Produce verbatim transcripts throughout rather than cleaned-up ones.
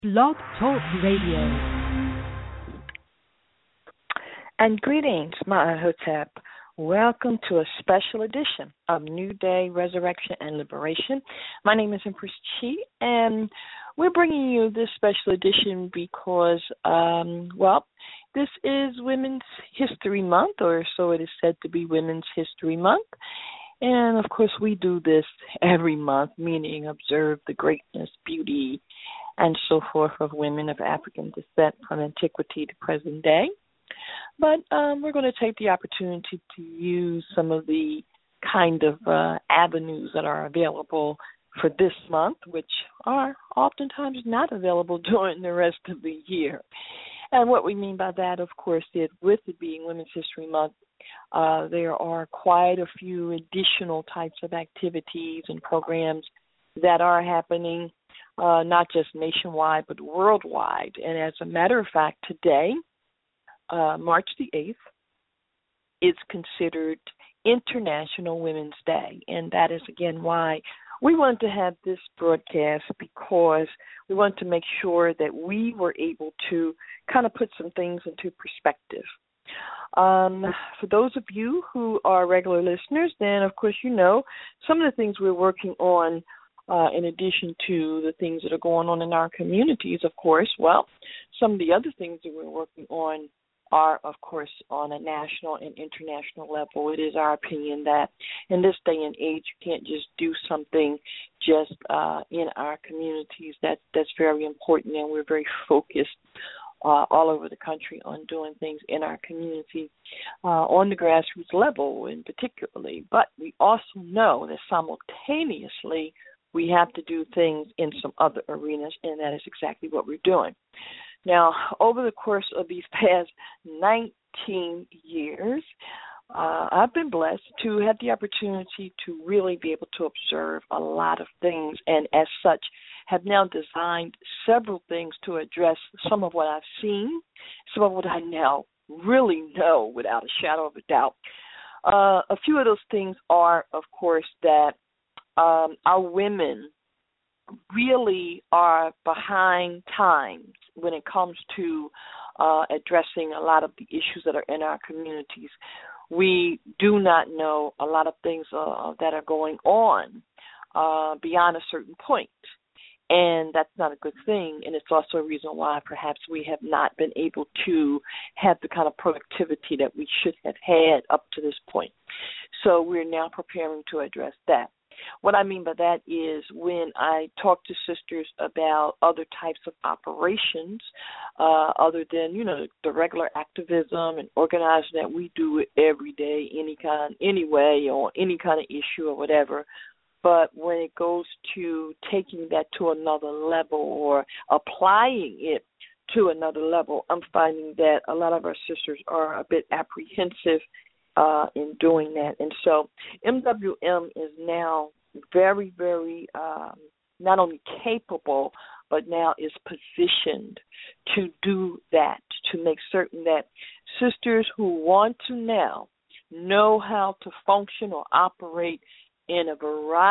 Blog Talk Radio. And greetings, Ma'ahotep. Welcome to a special edition of New Day, Resurrection, and Liberation. My name is Empress Chi, and we're bringing you this special edition because, um, well, this is Women's History Month, or so it is said to be Women's History Month. And, of course, we do this every month, meaning observe the greatness, beauty, and so forth of women of African descent from antiquity to present day. But um, we're going to take the opportunity to use some of the kind of uh, avenues that are available for this month, which are oftentimes not available during the rest of the year. And what we mean by that, of course, is with it being Women's History Month, uh, there are quite a few additional types of activities and programs that are happening, uh, not just nationwide, but worldwide. And as a matter of fact, today, uh, March the eighth, is considered International Women's Day. And that is, again, why we wanted to have this broadcast, because we want to make sure that we were able to kind of put some things into perspective. Um, for those of you who are regular listeners, then, of course, you know some of the things we're working on uh, in addition to the things that are going on in our communities, of course. Well, some of the other things that we're working on are, of course, on a national and international level. It is our opinion that in this day and age, you can't just do something just uh, in our communities. That, that's very important, and we're very focused uh, all over the country on doing things in our community uh, on the grassroots level in particularly. But we also know that simultaneously we have to do things in some other arenas, and that is exactly what we're doing. Now, over the course of these past nineteen years, uh, I've been blessed to have the opportunity to really be able to observe a lot of things, and as such, have now designed several things to address some of what I've seen, some of what I now really know without a shadow of a doubt. Uh, a few of those things are, of course, that um, our women really are behind times when it comes to uh, addressing a lot of the issues that are in our communities. We do not know a lot of things uh, that are going on uh, beyond a certain point, and that's not a good thing, and it's also a reason why perhaps we have not been able to have the kind of productivity that we should have had up to this point. So we're now preparing to address that. What I mean by that is when I talk to sisters about other types of operations, uh, other than, you know, the regular activism and organizing that we do every day, any kind, any way, or any kind of issue or whatever, but when it goes to taking that to another level or applying it to another level, I'm finding that a lot of our sisters are a bit apprehensive Uh, in doing that. And so M W M is now very, very um, not only capable, but now is positioned to do that, to make certain that sisters who want to now know how to function or operate in a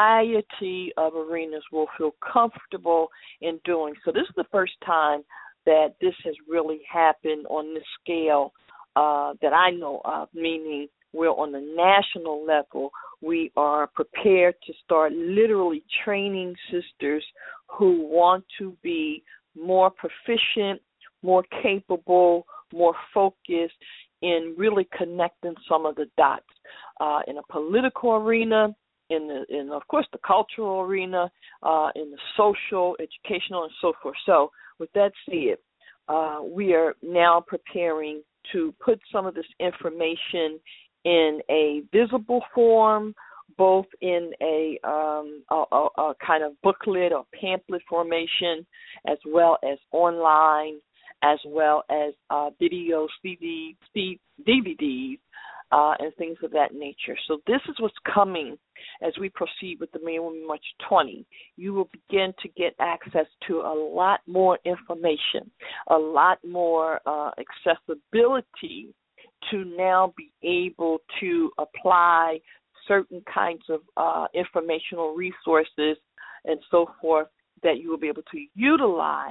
variety of arenas will feel comfortable in doing. So this is the first time that this has really happened on this scale Uh, that I know of, meaning we're on the national level. We are prepared to start literally training sisters who want to be more proficient, more capable, more focused in really connecting some of the dots uh, in a political arena, in, the, in of course, the cultural arena, uh, in the social, educational, and so forth. So with that said, uh, we are now preparing to put some of this information in a visible form, both in a, um, a, a, a kind of booklet or pamphlet formation, as well as online, as well as uh, video C D, D V Ds, uh, and things of that nature. So this is what's coming as we proceed with the Men Women March twenty. You will begin to get access to a lot more information, a lot more uh, accessibility to now be able to apply certain kinds of uh, informational resources and so forth that you will be able to utilize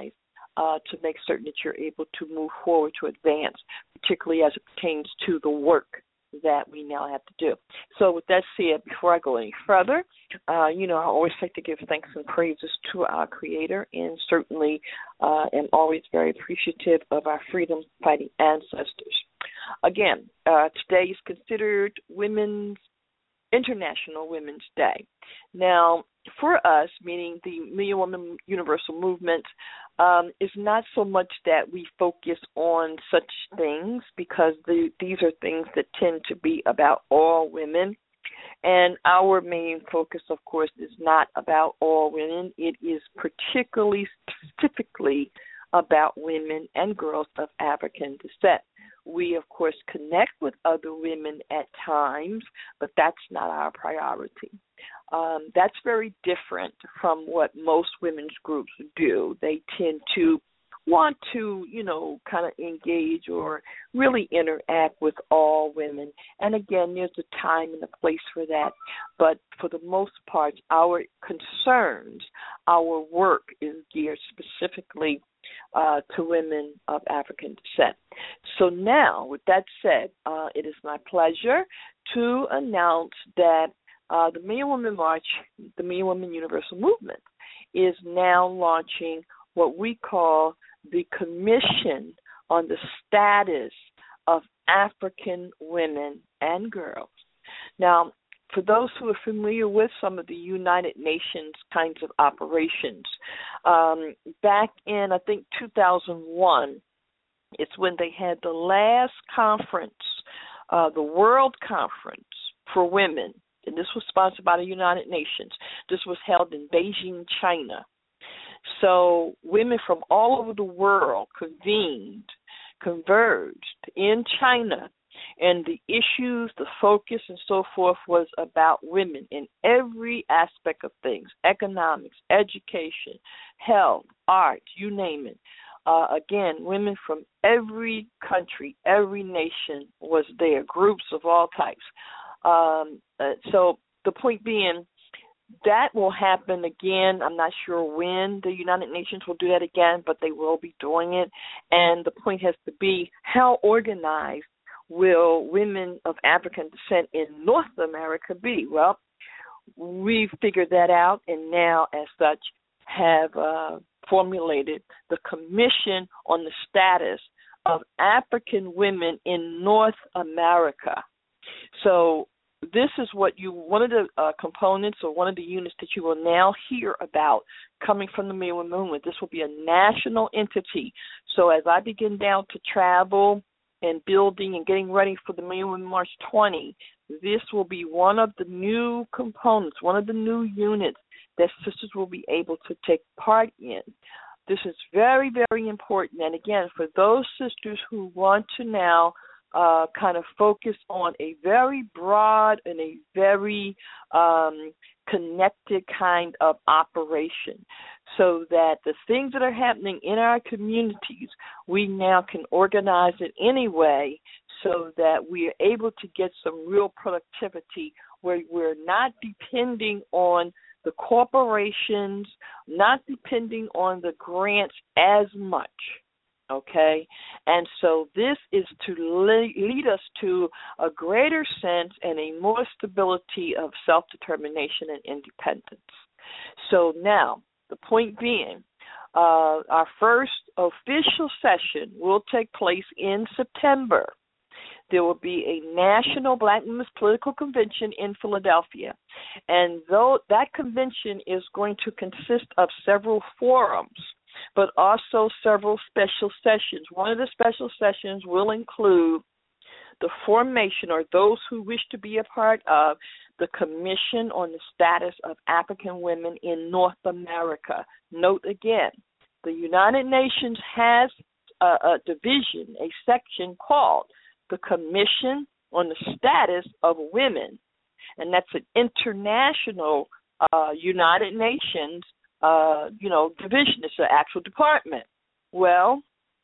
uh, to make certain that you're able to move forward, to advance, particularly as it pertains to the work that we now have to do. So with that said, before I go any further, uh, you know, I always like to give thanks and praises to our Creator, and certainly uh, am always very appreciative of our freedom-fighting ancestors. Again, uh, today is considered Women's International Women's Day. Now, for us, meaning the Million Woman Universal Movement, um, is not so much that we focus on such things, because the, these are things that tend to be about all women. And our main focus, of course, is not about all women. It is particularly, specifically about women and girls of African descent. We, of course, connect with other women at times, but that's not our priority. Um, that's very different from what most women's groups do. They tend to want to, you know, kind of engage or really interact with all women. And again, there's a time and a place for that. But for the most part, our concerns, our work is geared specifically uh, to women of African descent. So now, with that said, uh, it is my pleasure to announce that uh, the Million Woman March, the Million Woman Universal Movement, is now launching what we call the Commission on the Status of African Women and Girls. Now, for those who are familiar with some of the United Nations kinds of operations, um, back in, I think, two thousand one, it's when they had the last conference, uh, the World Conference for Women, and this was sponsored by the United Nations. This was held in Beijing, China. So women from all over the world convened, converged in China, and the issues, the focus, and so forth was about women in every aspect of things: economics, education, health, art, you name it. Uh, again, women from every country, every nation was there, groups of all types. Um, uh, so the point being, that will happen again. I'm not sure when the United Nations will do that again, but they will be doing it. And the point has to be, how organized will women of African descent in North America be? Well, we've figured that out, and now, as such, have uh, formulated the Commission on the Status of African Women in North America. So this is what you, one of the uh, components or one of the units that you will now hear about coming from the Million Woman Movement. This will be a national entity. So as I begin now to travel and building and getting ready for the Million Women March twenty, this will be one of the new components, one of the new units that sisters will be able to take part in. This is very, very important. And again, for those sisters who want to now uh, kind of focus on a very broad and a very um, connected kind of operation, so that the things that are happening in our communities, we now can organize it anyway so that we are able to get some real productivity where we're not depending on the corporations, not depending on the grants as much, okay? And so this is to lead us to a greater sense and a more stability of self-determination and independence. So now, the point being, uh, our first official session will take place in September. There will be a National Black Women's Political Convention in Philadelphia. And though that convention is going to consist of several forums, but also several special sessions. One of the special sessions will include the formation, or those who wish to be a part of, the Commission on the Status of African Women in North America. Note again, the United Nations has a, a division, a section called the Commission on the Status of Women, and that's an international uh, United Nations, uh, you know, division. It's an actual department. Well,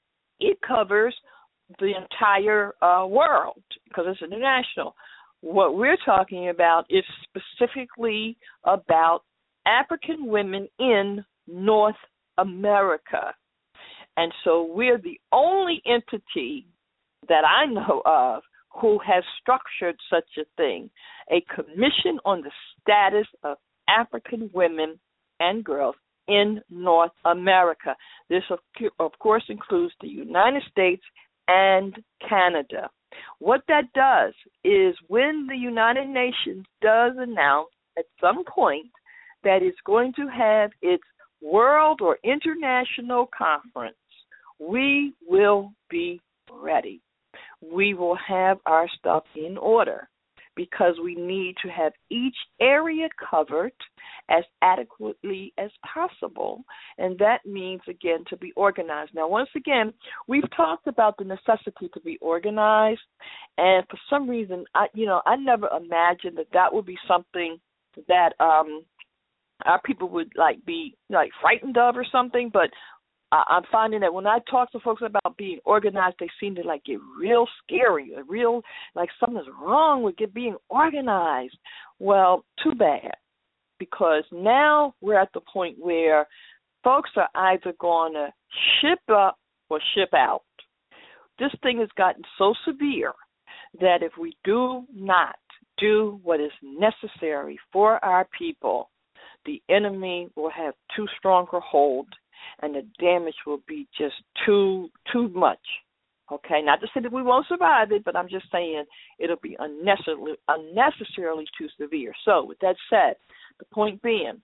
it covers the entire uh, world because it's international. What we're talking about is specifically about African women in North America. And so we're the only entity that I know of who has structured such a thing, a commission on the status of African women and girls in North America. This, of, of course, includes the United States and Canada. What that does is when the United Nations does announce at some point that it's going to have its world or international conference, we will be ready. We will have our stuff in order because we need to have each area covered as adequately as possible. And that means, again, to be organized. Now, once again, we've talked about the necessity to be organized. And for some reason, I, you know, I never imagined that that would be something that um, our people would, like, be, like, frightened of or something. But I'm finding that when I talk to folks about being organized, they seem to like get real scary, real like something's wrong with get being organized. Well, too bad, because now we're at the point where folks are either going to ship up or ship out. This thing has gotten so severe that if we do not do what is necessary for our people, the enemy will have too strong a hold, and the damage will be just too too much. Okay, not to say that we won't survive it, but I'm just saying it'll be unnecessarily, unnecessarily too severe. So with that said, the point being,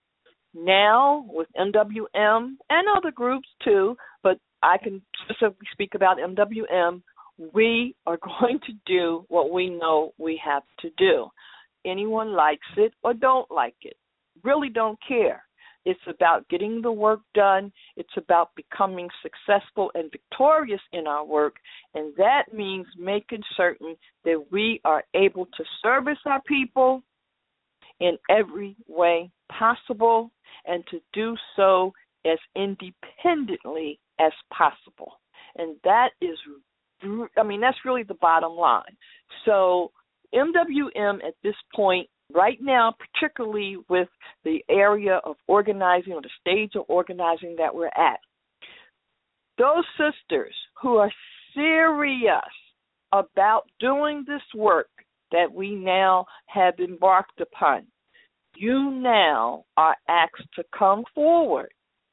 now with M W M and other groups too, but I can specifically speak about M W M, we are going to do what we know we have to do. Anyone likes it or don't like it, really don't care. It's about getting the work done. It's about becoming successful and victorious in our work, and that means making certain that we are able to service our people in every way possible and to do so as independently as possible. And that is, I mean, that's really the bottom line. So M W M at this point, right now, particularly with the area of organizing or the stage of organizing that we're at, those sisters who are serious about doing this work that we now have embarked upon, you now are asked to come forward.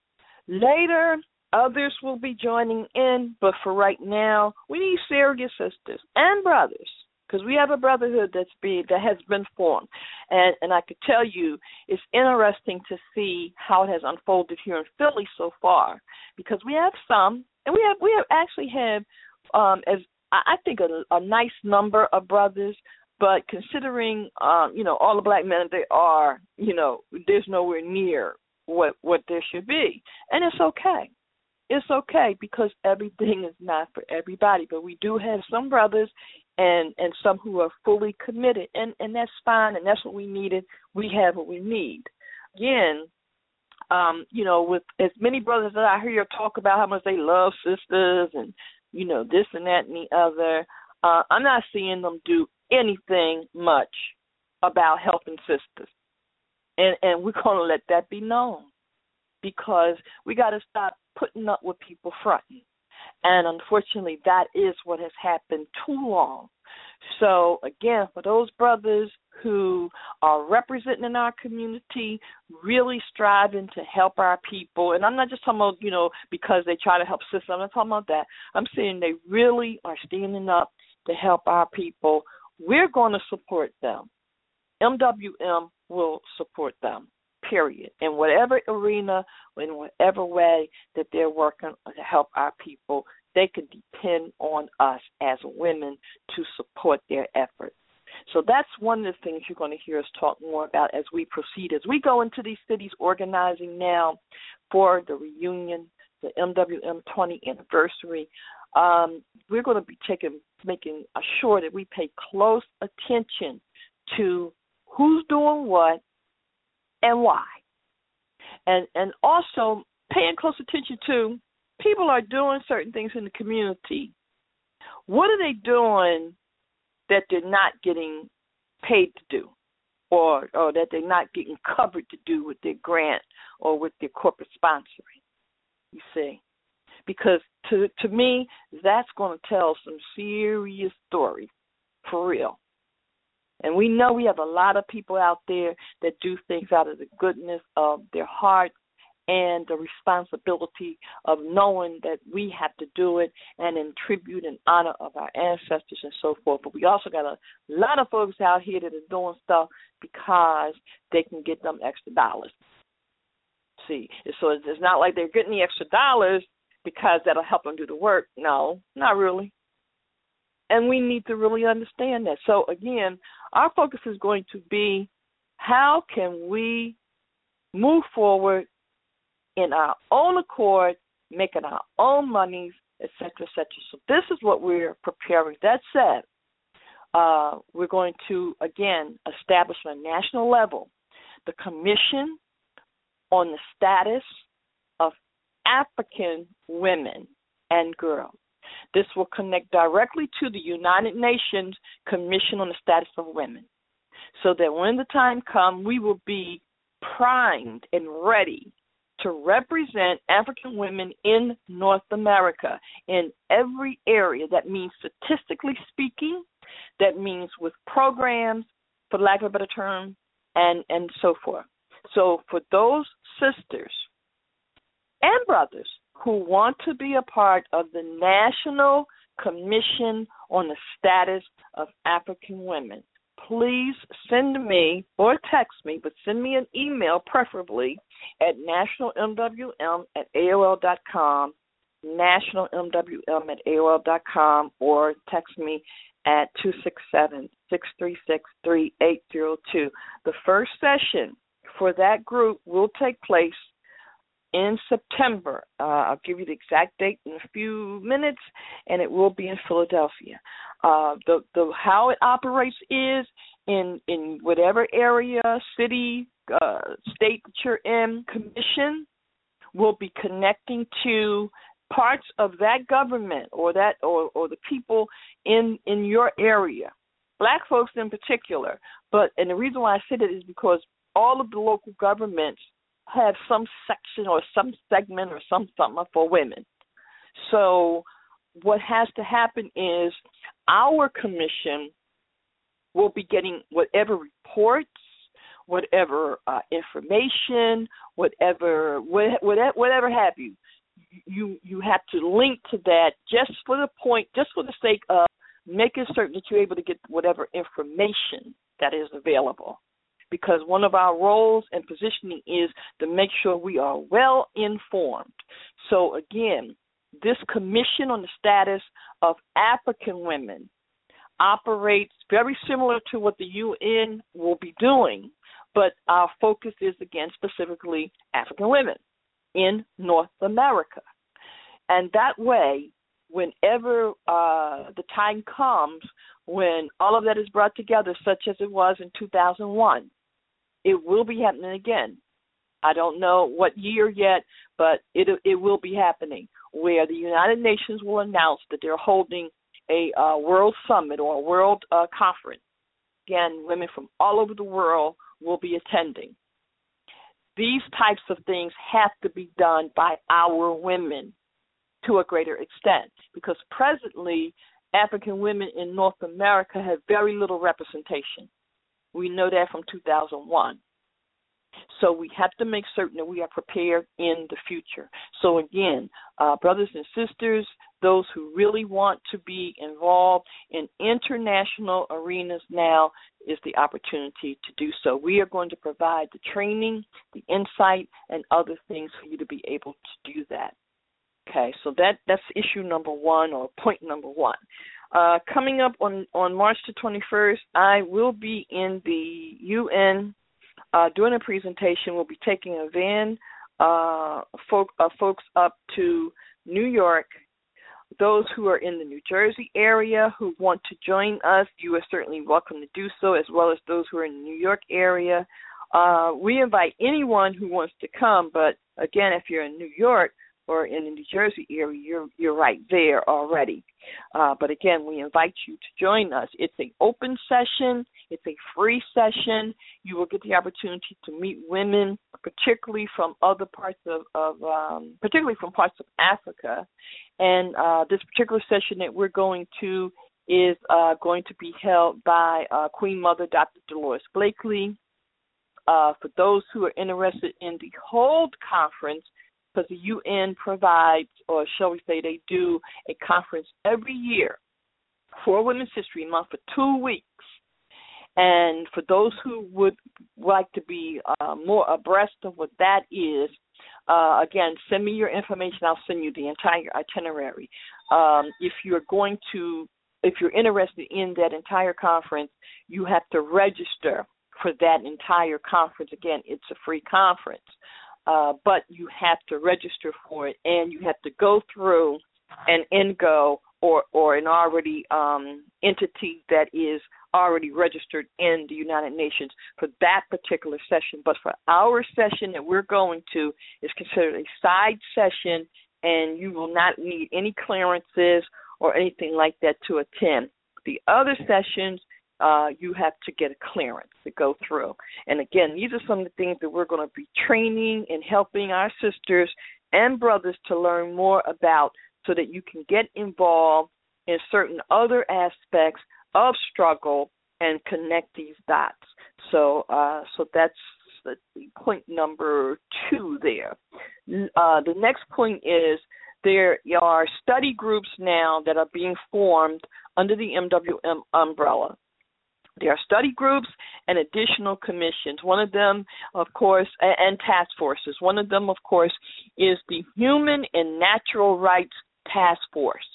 Later, others will be joining in, but for right now, we need serious sisters and brothers, because we have a brotherhood that's be, that has been formed. And, and I could tell you it's interesting to see how it has unfolded here in Philly so far, because we have some, and we have we have actually have, um, as I think, a, a nice number of brothers, but considering, um, you know, all the black men there are, you know, there's nowhere near what, what there should be. And it's okay. It's okay because everything is not for everybody, but we do have some brothers and, and some who are fully committed, and, and that's fine, and that's what we needed. We have what we need. Again, um, you know, with as many brothers that I hear talk about how much they love sisters and, you know, this and that and the other, uh, I'm not seeing them do anything much about helping sisters. And, and we're going to let that be known because we got to stop putting up with people fronting. And unfortunately, that is what has happened too long. So, again, for those brothers who are representing in our community, really striving to help our people, and I'm not just talking about, you know, because they try to help sisters, I'm not talking about that. I'm saying they really are standing up to help our people. We're going to support them. M W M will support them, period, in whatever arena, in whatever way that they're working to help our people. They can depend on us as women to support their efforts. So that's one of the things you're going to hear us talk more about as we proceed. As we go into these cities organizing now for the reunion, the M W M twentieth anniversary, um, we're going to be taking, making sure that we pay close attention to who's doing what and why. And and also paying close attention to people are doing certain things in the community. What are they doing that they're not getting paid to do or, or that they're not getting covered to do with their grant or with their corporate sponsoring, you see? because to to me, that's going to tell some serious story, for real. And we know we have a lot of people out there that do things out of the goodness of their heart and the responsibility of knowing that we have to do it and in tribute and honor of our ancestors and so forth. But we also got a lot of folks out here that are doing stuff because they can get them extra dollars. See, so it's not like they're getting the extra dollars because that'll help them do the work. No, not really. And we need to really understand that. So, again, our focus is going to be how can we move forward in our own accord, making our own monies, et cetera, et cetera. So this is what we're preparing. That said, uh, we're going to, again, establish on a national level the Commission on the Status of African Women and Girls. This will connect directly to the United Nations Commission on the Status of Women, so that when the time comes, we will be primed and ready to represent African women in North America in every area. That means statistically speaking, that means with programs, for lack of a better term, and, and so forth. So for those sisters and brothers who want to be a part of the National Commission on the Status of African Women, please send me or text me, but send me an email preferably at nationalmwm at A O L dot com, nationalmwm at A O L dot com, or text me at two six seven, six three six, three eight zero two. The first session for that group will take place in September. Uh, I'll give you the exact date in a few minutes, and it will be in Philadelphia. Uh, the the how it operates is in in whatever area, city, uh, state that you're in, commission will be connecting to parts of that government or that or, or the people in in your area, black folks in particular. But and the reason why I said it is because all of the local governments have some section or some segment or some something for women. So what has to happen is our commission will be getting whatever reports, whatever uh, information, whatever whatever whatever have you. You you have to link to that just for the point, just for the sake of making certain that you're able to get whatever information that is available. Because one of our roles and positioning is to make sure we are well informed. So again, this Commission on the Status of African Women operates very similar to what the U N will be doing, but our focus is, again, specifically African women in North America. And that way, whenever uh, the time comes when all of that is brought together, such as it was in two thousand one, it will be happening again. I don't know what year yet, but it it will be happening, where the United Nations will announce that they're holding a uh, world summit or a world uh, conference. Again, women from all over the world will be attending. These types of things have to be done by our women to a greater extent, because presently African women in North America have very little representation. We know that from two thousand one. So we have to make certain that we are prepared in the future. So again, uh, brothers and sisters, those who really want to be involved in international arenas, now is the opportunity to do so. We are going to provide the training, the insight, and other things for you to be able to do that. Okay, so that, that's issue number one, or point number one. Uh, coming up on, on March the twenty-first, I will be in the U N uh, doing a presentation. We'll be taking a van, uh, folk, uh, folks up to New York. Those who are in the New Jersey area who want to join us, you are certainly welcome to do so, as well as those who are in the New York area. Uh, we invite anyone who wants to come, but again, if you're in New York, or in the New Jersey area, you're you're right there already. Uh, but again, we invite you to join us. It's an open session. It's a free session. You will get the opportunity to meet women, particularly from other parts of, of um, particularly from parts of Africa. And uh, this particular session that we're going to is uh, going to be held by uh, Queen Mother Doctor Dolores Blakely. Uh, for those who are interested in the Hold Conference, because the U N provides, or shall we say they do, a conference every year for Women's History Month for two weeks. And for those who would like to be uh, more abreast of what that is, uh, again, send me your information. I'll send you the entire itinerary. Um, if you're going to, if you're interested in that entire conference, you have to register for that entire conference. Again, it's a free conference. Uh, but you have to register for it, and you have to go through an N G O or, or an already um, entity that is already registered in the United Nations for that particular session. But for our session that we're going to, is considered a side session, and you will not need any clearances or anything like that to attend. The other sessions, Uh, you have to get a clearance to go through. And again, these are some of the things that we're going to be training and helping our sisters and brothers to learn more about, so that you can get involved in certain other aspects of struggle and connect these dots. So, uh, so that's let's see, point number two there. Uh, the next point is there are study groups now that are being formed under the M W M umbrella. There are study groups and additional commissions. One of them, of course, and task forces. One of them, of course, is the Human and Natural Rights Task Force.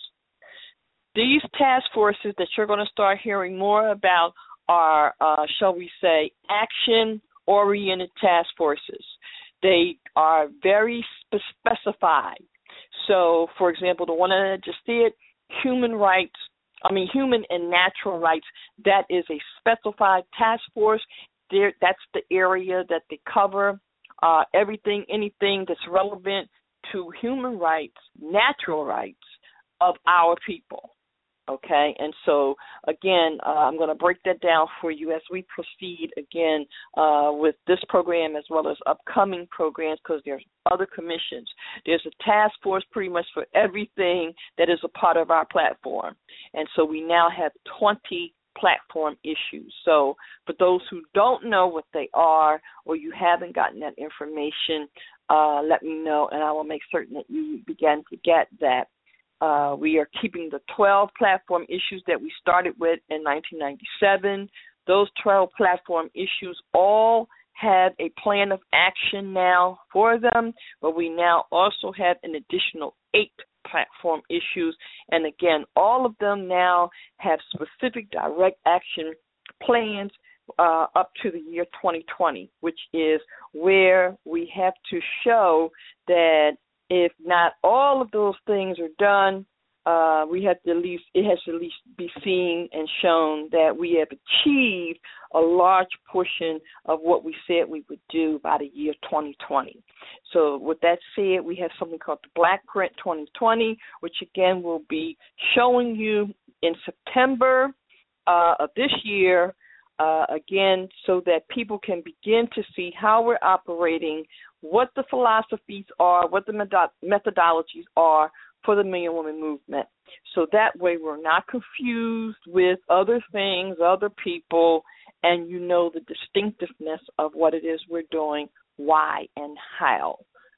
These task forces that you're going to start hearing more about are, uh, shall we say, action-oriented task forces. They are very spe- specified. So, for example, the one I just did, human rights, I mean, human and natural rights, that is a specified task force. There, that's the area that they cover, uh, everything, anything that's relevant to human rights, natural rights of our people. Okay, and so, again, uh, I'm going to break that down for you as we proceed, again, uh, with this program as well as upcoming programs, because there's other commissions. There's a task force pretty much for everything that is a part of our platform. And so we now have twenty platform issues. So for those who don't know what they are, or you haven't gotten that information, uh, let me know, and I will make certain that you begin to get that. Uh, we are keeping the twelve platform issues that we started with in nineteen ninety-seven. Those twelve platform issues all have a plan of action now for them, but we now also have an additional eight platform issues. And again, all of them now have specific direct action plans uh, up to the year twenty twenty, which is where we have to show that if not all of those things are done, uh, we have to at least, it has to at least be seen and shown that we have achieved a large portion of what we said we would do by the year twenty twenty. So with that said, we have something called the Black Print twenty twenty, which again will be showing you in September uh, of this year, uh, again, so that people can begin to see how we're operating, what the philosophies are, what the methodologies are for the Million Woman Movement. So that way we're not confused with other things, other people, and you know the distinctiveness of what it is we're doing, why, and how.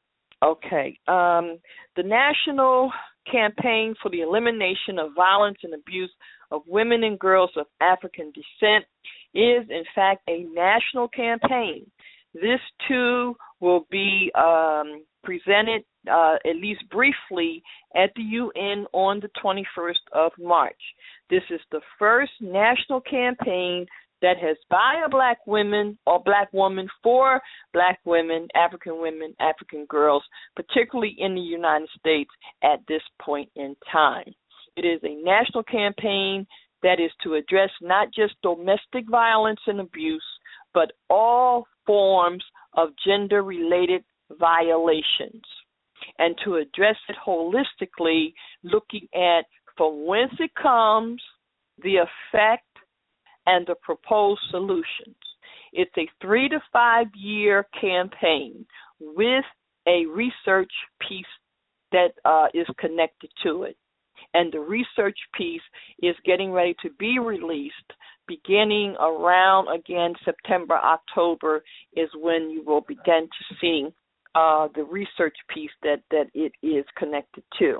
Okay. Um, the National Campaign for the Elimination of Violence and Abuse of Women and Girls of African Descent is, in fact, a national campaign. This, too, will be um, presented uh, at least briefly at the U N on the twenty-first of March. This is the first national campaign that has by a black woman or black woman for black women, African women, African girls, particularly in the United States at this point in time. It is a national campaign that is to address not just domestic violence and abuse, but all forms of gender-related violations. and to address it holistically, looking at from whence it comes, the effect, and the proposed solutions. It's a three to five year campaign with a research piece that uh, is connected to it. And the research piece is getting ready to be released beginning around, again, September, October is when you will begin to see uh, the research piece that, that it is connected to.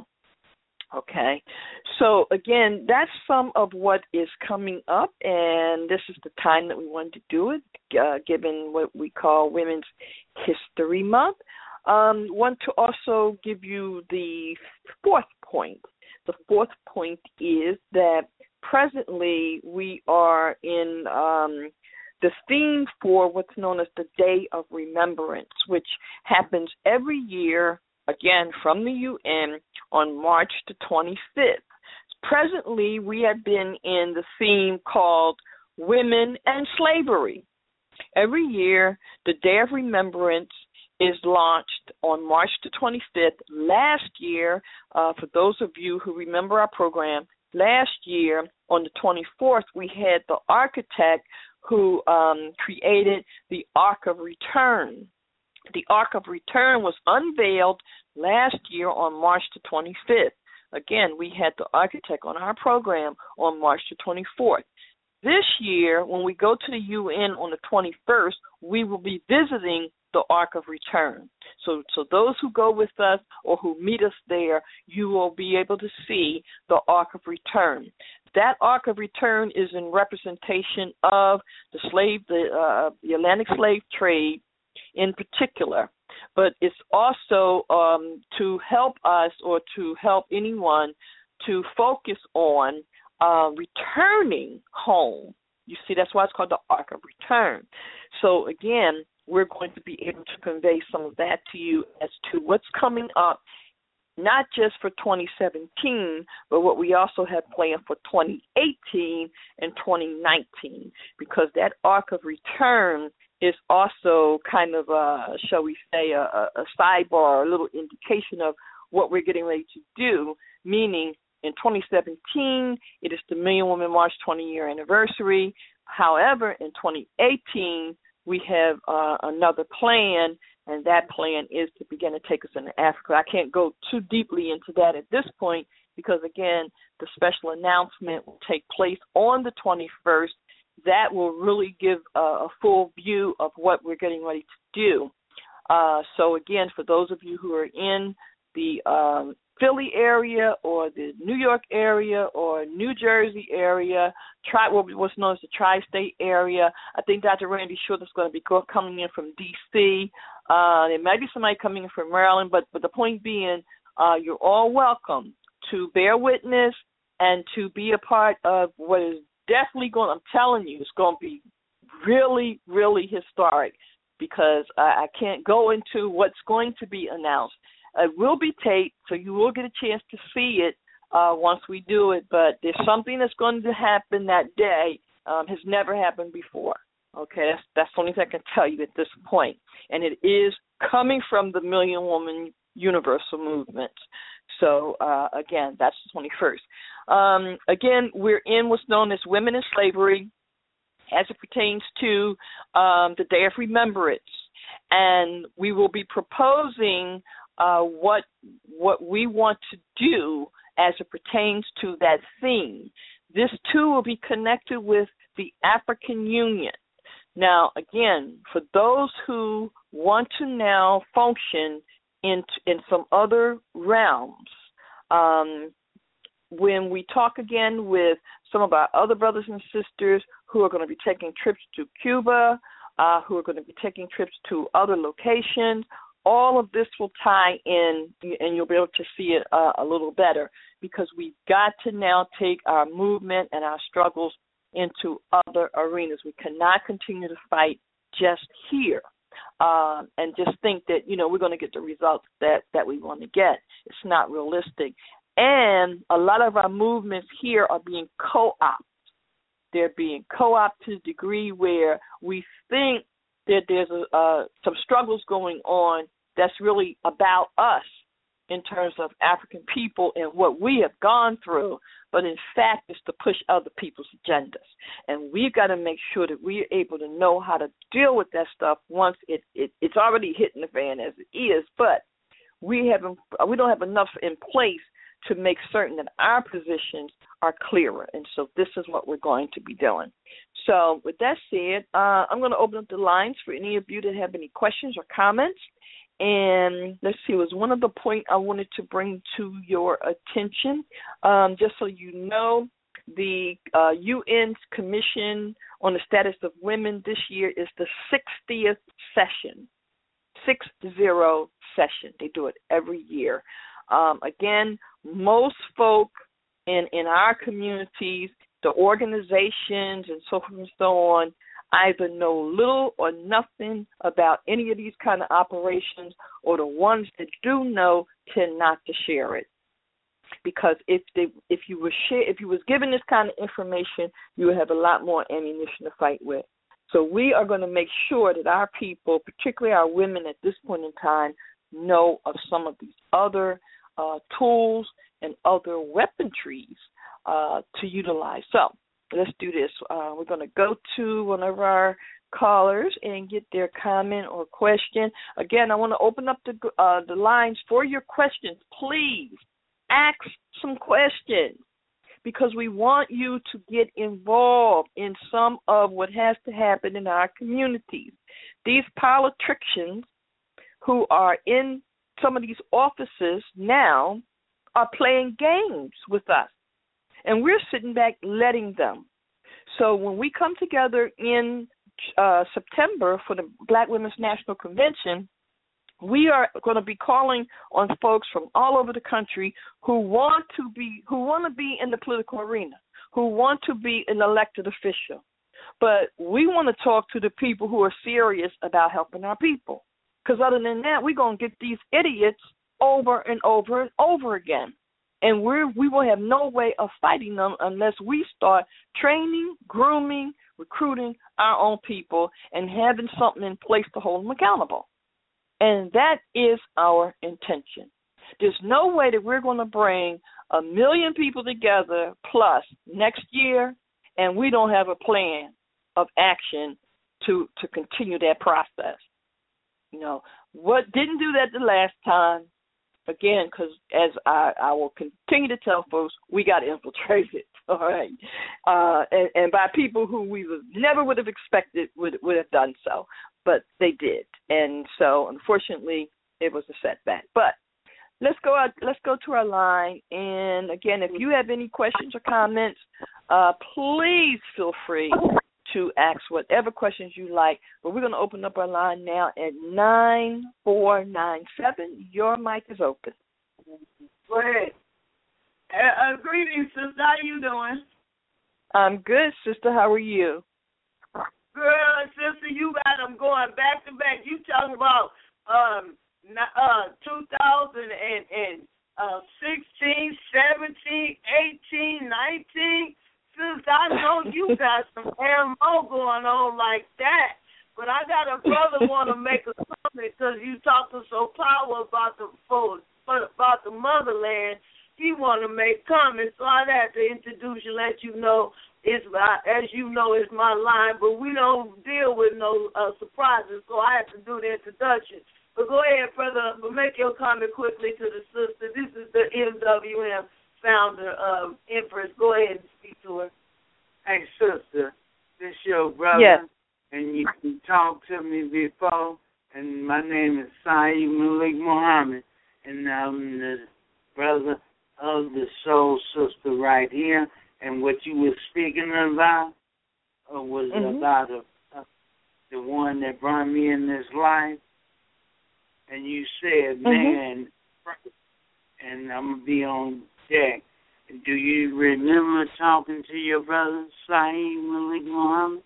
Okay, so again, that's some of what is coming up, and this is the time that we wanted to do it, uh, given what we call Women's History Month. Um, want to also give you the fourth point. The fourth point is that presently we are in um, the theme for what's known as the Day of Remembrance, which happens every year, again, from the U N on March the twenty-fifth. Presently, we have been in the theme called Women and Slavery. Every year, the Day of Remembrance is launched on March the twenty-fifth. Last year, uh, for those of you who remember our program, last year on the twenty-fourth, we had the architect who um, created the Ark of Return. The Ark of Return was unveiled last year on March the twenty-fifth. Again, we had the architect on our program on March the twenty-fourth. This year, when we go to the U N on the twenty-first, we will be visiting the Ark of Return. So, so those who go with us or who meet us there, you will be able to see the Ark of Return. That Ark of Return is in representation of the slave, the, uh, the Atlantic slave trade in particular, but it's also um, to help us or to help anyone to focus on uh, returning home. You see, that's why it's called the Ark of Return. So again, we're going to be able to convey some of that to you as to what's coming up, not just for twenty seventeen, but what we also have planned for twenty eighteen and twenty nineteen, because that Ark of Return is also kind of, a, shall we say, a, a sidebar, a little indication of what we're getting ready to do, meaning in twenty seventeen, it is the Million Woman March twenty-year anniversary. However, in twenty eighteen, we have uh, another plan, and that plan is to begin to take us into Africa. I can't go too deeply into that at this point because, again, the special announcement will take place on the twenty-first. That will really give a, a full view of what we're getting ready to do. Uh, so, again, for those of you who are in the um, Philly area or the New York area or New Jersey area, tri- what's known as the tri-state area. I think Doctor Randy Short is going to be coming in from D C Uh, there might be somebody coming in from Maryland, but, but the point being, uh, you're all welcome to bear witness and to be a part of what is definitely going, I'm telling you, it's going to be really, really historic because uh, I can't go into what's going to be announced. It will be taped, so you will get a chance to see it uh, once we do it. But there's something that's going to happen that day. Um, has never happened before. Okay, that's that's the only thing I can tell you at this point. And it is coming from the Million Woman Universal Movement. So, uh, again, that's the twenty-first. Um, again, we're in what's known as Women in Slavery as it pertains to um, the Day of Remembrance. And we will be proposing Uh, what what we want to do as it pertains to that theme. This, too, will be connected with the African Union. Now, again, for those who want to now function in, in some other realms, um, when we talk again with some of our other brothers and sisters who are going to be taking trips to Cuba, uh, who are going to be taking trips to other locations, all of this will tie in, and you'll be able to see it uh, a little better, because we've got to now take our movement and our struggles into other arenas. We cannot continue to fight just here uh, and just think that, you know, we're going to get the results that, that we want to get. It's not realistic. And a lot of our movements here are being co-opted. They're being co-opted to the degree where we think that there's a, uh, some struggles going on that's really about us, in terms of African people and what we have gone through, but in fact it's to push other people's agendas. And we've got to make sure that we're able to know how to deal with that stuff once it, it it's already hitting the fan as it is, but we haven't we don't have enough in place to make certain that our positions are clearer. And so this is what we're going to be doing. So with that said, uh, I'm going to open up the lines for any of you that have any questions or comments. And let's see, it was one other point I wanted to bring to your attention. Um, just so you know, the uh, U N's Commission on the Status of Women this year is the sixtieth session, six zero session. They do it every year. Um, again, most folk in, in our communities, the organizations and so forth and so on, either know little or nothing about any of these kind of operations, or the ones that do know tend not to share it. Because if they, if you were share, if you was given this kind of information, you would have a lot more ammunition to fight with. So we are going to make sure that our people, particularly our women at this point in time, know of some of these other uh, tools and other weaponries uh, to utilize. So let's do this. Uh, we're going to go to one of our callers and get their comment or question. Again, I want to open up the uh, the lines for your questions. Please ask some questions, because we want you to get involved in some of what has to happen in our communities. These politicians who are in some of these offices now are playing games with us, and we're sitting back letting them. So when we come together in uh, September for the Black Women's National Convention, we are going to be calling on folks from all over the country who want to be who want to be in the political arena, who want to be an elected official. But we want to talk to the people who are serious about helping our people. Because other than that, we're going to get these idiots over and over and over again. And we're, we will have no way of fighting them unless we start training, grooming, recruiting our own people, and having something in place to hold them accountable. And that is our intention. There's no way that we're going to bring a million people together plus next year, and we don't have a plan of action to, to continue that process. You know, what didn't do that the last time, again, because as I, I will continue to tell folks, we got infiltrated, all right, uh, and, and by people who we would, never would have expected would, would have done so, but they did. And so, unfortunately, it was a setback. But let's go out, let's go to our line. And, again, if you have any questions or comments, uh, please feel free to ask whatever questions you like. But we're going to open up our line now at nine four nine seven. Your mic is open. Go ahead. Uh, uh, greetings, sister. How you doing? I'm good, sister. How are you? Girl, sister, you got them going back to back. You talking about um, uh, two thousand sixteen, seventeen, eighteen, nineteen. Sister, I know you got some M O going on like that, but I got a brother want to make a comment because you talking so power about the about the motherland. He want to make comments, so I'd have to introduce you, let you know. It's as you know, it's my line, but we don't deal with no uh, surprises, so I have to do the introduction. But go ahead, brother, but make your comment quickly to the sister. This is the M W M founder of Empress. Go ahead and speak to her. Hey, sister, this your brother, yes. And you can talk to me before, and my name is Saeed Malik Muhammad, and I'm the brother of the soul sister right here. And what you were speaking about uh, was mm-hmm. about a, uh, the one that brought me in this life. And you said, man, mm-hmm. and I'm going to be on deck. Do you remember talking to your brother, Saeed Malik Muhammad?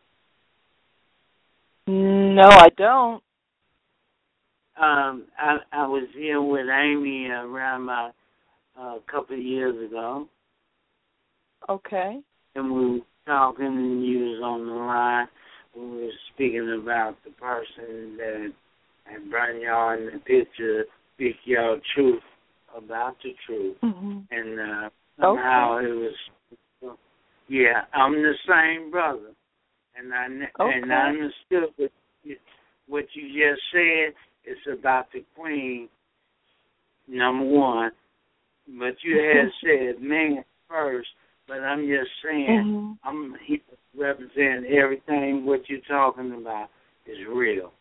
No, I don't. Um, I, I was here with Amy around about uh, a couple of years ago. Okay. And we were talking, and you was on the line. We were speaking about the person that had brought y'all in the picture, speak y'all truth about the truth. Mm-hmm. And uh, somehow okay. it was, yeah, I'm the same brother. And I, okay. and I understood what you, what you just said. It's about the Queen, number one. But you had said man first. But I'm just saying, mm-hmm. I'm here to represent everything what you're talking about is real.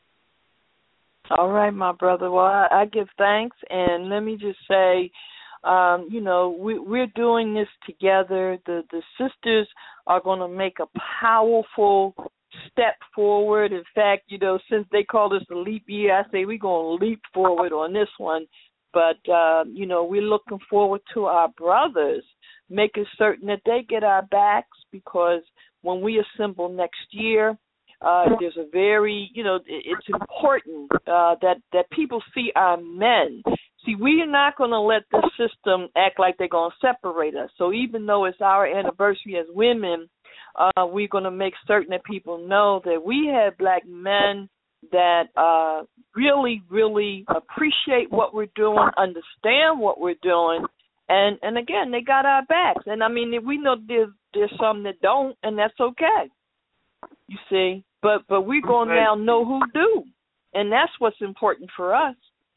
All right, my brother. Well, I, I give thanks, and let me just say, um, you know, we, we're doing this together. The the sisters are going to make a powerful step forward. In fact, you know, since they call this a leap year, I say we're going to leap forward on this one. But, uh, you know, we're looking forward to our brothers making certain that they get our backs, because when we assemble next year, uh, there's a very, you know, it's important uh, that, that people see our men. See, we are not going to let the system act like they're going to separate us. So even though it's our anniversary as women, uh, we're going to make certain that people know that we have black men that uh, really, really appreciate what we're doing, understand what we're doing, and and again, they got our backs. And I mean, we know there's there's some that don't, and that's okay. You see, but but we're gonna now know who do, and that's what's important for us.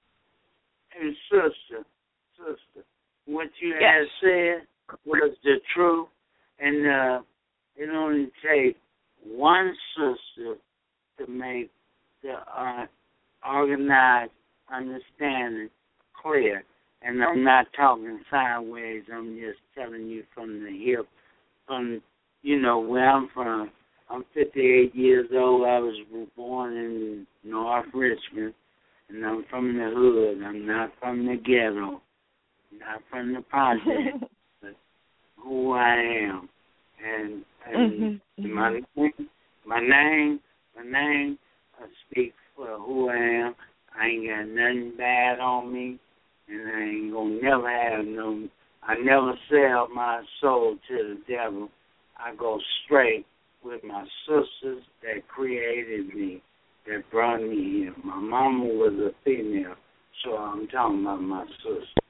And sister, sister, what you yes. had said was the truth, and uh, it only takes one sister to make the uh, organized understanding clear. And I'm not talking sideways. I'm just telling you from the hip, from, you know, where I'm from. I'm fifty-eight years old. I was born in North Richmond, and I'm from the hood. I'm not from the ghetto, not from the project, but who I am. And, and mm-hmm. my, my name, my name I speak for who I am. I ain't got nothing bad on me. And I ain't gonna never have no, I never sell my soul to the devil. I go straight with my sisters that created me, that brought me here. My mama was a female, so I'm talking about my sister.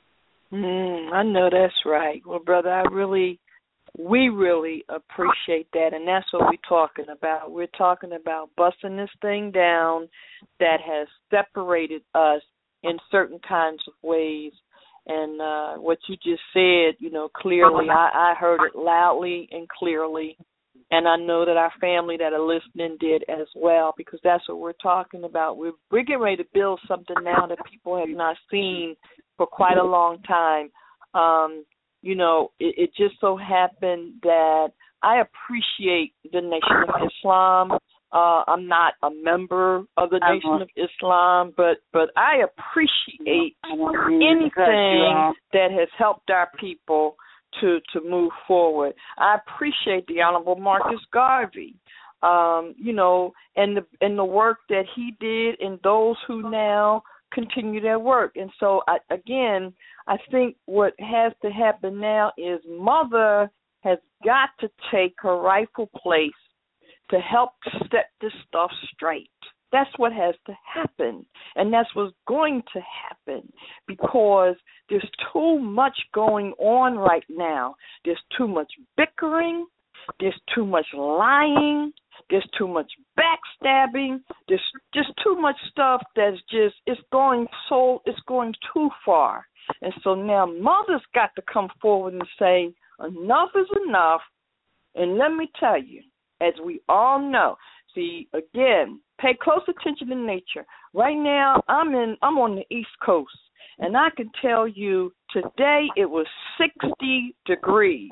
Mm, I know that's right. Well, brother, I really, we really appreciate that, and that's what we're talking about. We're talking about busting this thing down that has separated us in certain kinds of ways. And uh, what you just said, you know, clearly, I, I heard it loudly and clearly. And I know that our family that are listening did as well, because that's what we're talking about. We're, we're getting ready to build something now that people have not seen for quite a long time. Um, you know, it, it just so happened that I appreciate the Nation of Islam. Uh, I'm not a member of the Nation of Islam, but, but I appreciate anything that has helped our people to, to move forward. I appreciate the Honorable Marcus Garvey, um, you know, and the and the work that he did, and those who now continue their work. And so, I, again, I think what has to happen now is Mother has got to take her rightful place to help set this stuff straight. That's what has to happen, and that's what's going to happen, because there's too much going on right now. There's too much bickering. There's too much lying. There's too much backstabbing. There's just too much stuff that's just, it's going so, it's going too far. And so now Mother's got to come forward and say, enough is enough. And let me tell you, as we all know, see, again, pay close attention to nature. Right now, I'm in. I'm on the East Coast, and I can tell you today it was sixty degrees.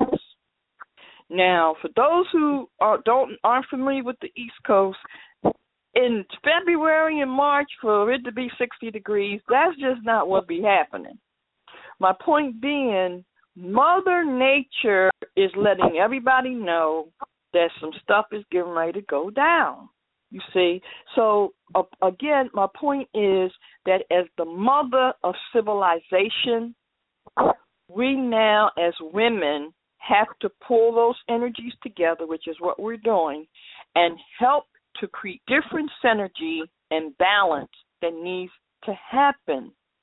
Now, for those who are, don't aren't familiar with the East Coast, in February and March for it to be sixty degrees, that's just not what be happening. My point being, Mother Nature is letting everybody know that some stuff is getting ready to go down, you see. So, uh, again, my point is that as the mother of civilization, we now as women have to pull those energies together, which is what we're doing, and help to create different synergy and balance that needs to happen.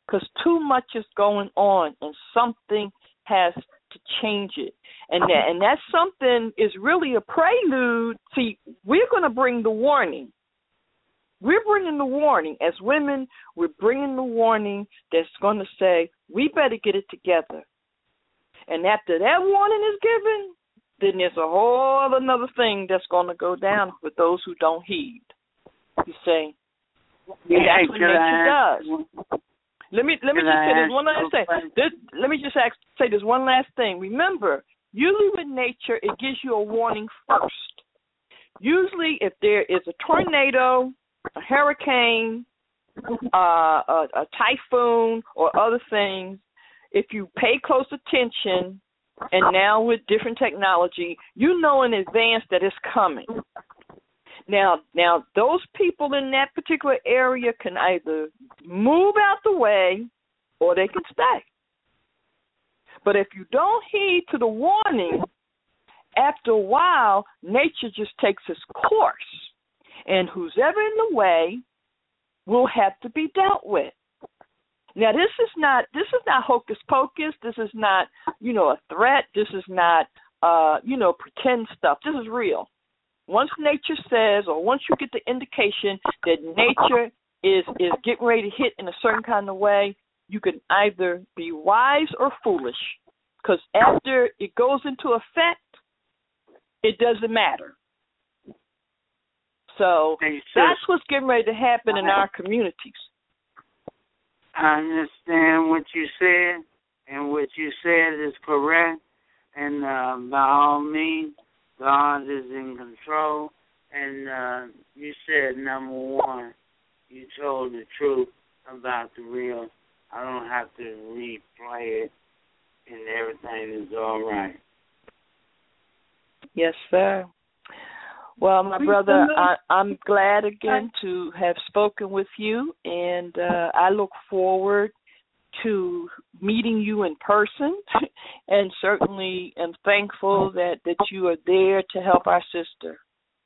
because too much is going on, and something has to change it. And that, and that something is really a prelude. See, we're going to bring the warning. We're bringing the warning. As women, we're bringing the warning that's going to say, we better get it together. And after that warning is given, then there's a whole another thing that's going to go down with those who don't heed. You say, yeah, and that's what nature does. Let me let me Can just I say this ask one last thing. This, let me just ask, say this one last thing. Remember, usually with nature, it gives you a warning first. Usually, if there is a tornado, a hurricane, uh, a, a typhoon, or other things, if you pay close attention, and now with different technology, you know in advance that it's coming. Now, now those people in that particular area can either move out the way or they can stay. But if you don't heed to the warning, after a while, nature just takes its course. And who's ever in the way will have to be dealt with. Now, this is not this is not hocus pocus. This is not, you know, a threat. This is not, uh, you know, pretend stuff. This is real. Once nature says, or once you get the indication that nature is, is getting ready to hit in a certain kind of way, you can either be wise or foolish. Because after it goes into effect, it doesn't matter. So that's what's getting ready to happen in our communities. I understand what you said, and what you said is correct. And uh, by all means, God is in control. And uh, you said, number one, you told the truth about the real. I don't have to replay it, and everything is all right. Yes, sir. Well, my brother, I, I'm glad again to have spoken with you, and uh, I look forward to meeting you in person, and certainly am thankful that, that you are there to help our sister.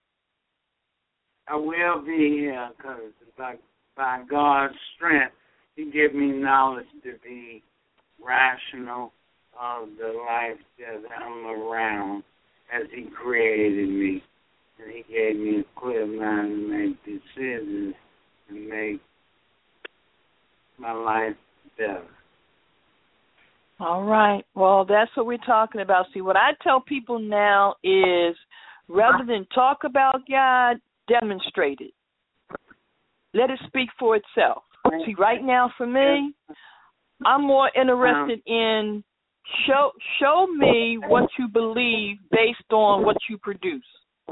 I will be here because by, by God's strength, He give me knowledge to be rational of the life that I'm around as He created me. And He gave me a clear mind to make decisions and make my life better. All right. Well, that's what we're talking about. See, what I tell people now is rather than talk about God, demonstrate it. Let it speak for itself. See, right now for me, I'm more interested in show show me what you believe based on what you produce.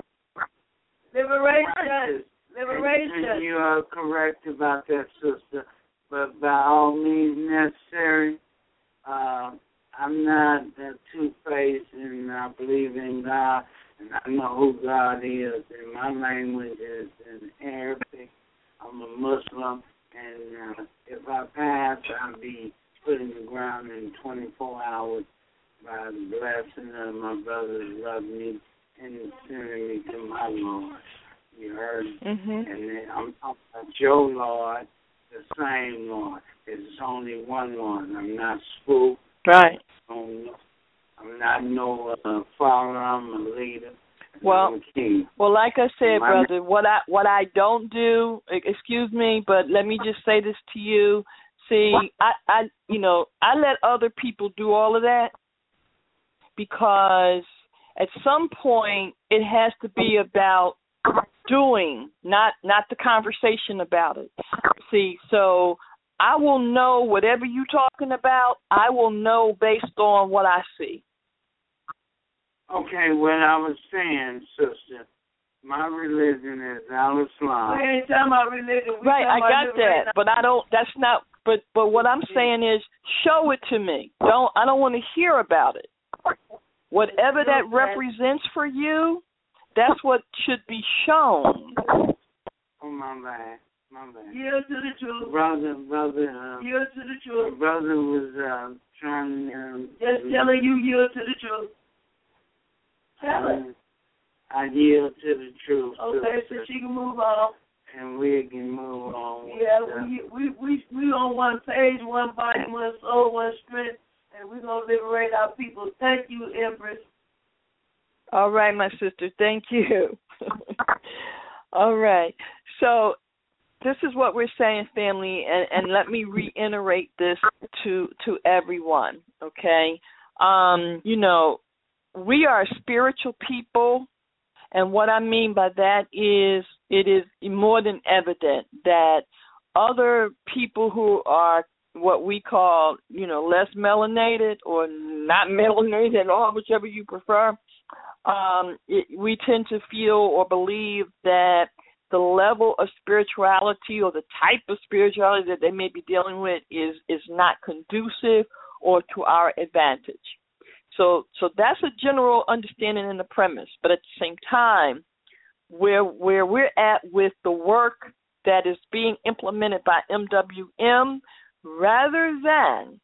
Liberation. Liberation. And, and you are correct about that, sister. But by all means necessary, uh, I'm not uh, two-faced, and I believe in God, and I know who God is. And my language is in Arabic. I'm a Muslim, and uh, if I pass, I'll be put in the ground in twenty-four hours by the blessing of my brothers love me and sending me to my Lord. You heard? Mm-hmm. And then I'm, I'm your Lord, the same Lord. There's only one Lord. I'm not spooked. Right. I'm, I'm not no uh, follower. I'm a leader. Well, I'm a king. Well, like I said, my brother, what I what I don't do, excuse me, but let me just say this to you. See, I, I you know, I let other people do all of that because at some point it has to be about doing, not not the conversation about it. See, so I will know whatever you're talking about, I will know based on what I see. Okay, what I was saying, sister, my religion is Al-Islam. We ain't talking about religion. We Right, I got that, religion. but I don't, that's not, but, but what I'm saying is show it to me. Don't, I don't want to hear about it. Whatever that represents for you, that's what should be shown. Oh, my bad. My bad. Yield to the truth. Brother, brother, uh, Yield to the truth. brother was uh, trying to... Um, Just telling you, yield to the truth. Tell it. I yield to the truth. Okay, so sister. she can move on. and we can move on. Yeah, we we we we on one page, one body, one soul, one strength, and we're gonna liberate our people. Thank you, Empress. All right, my sister. Thank you. All right. So this is what we're saying, family, and, and let me reiterate this to to everyone. Okay. Um, you know, we are spiritual people. And what I mean by that is it is more than evident that other people who are what we call, you know, less melanated or not melanated at all, whichever you prefer, um, it, we tend to feel or believe that the level of spirituality or the type of spirituality that they may be dealing with is, is not conducive or to our advantage. So so that's a general understanding in the premise. But at the same time, where where we're at with the work that is being implemented by M W M, rather than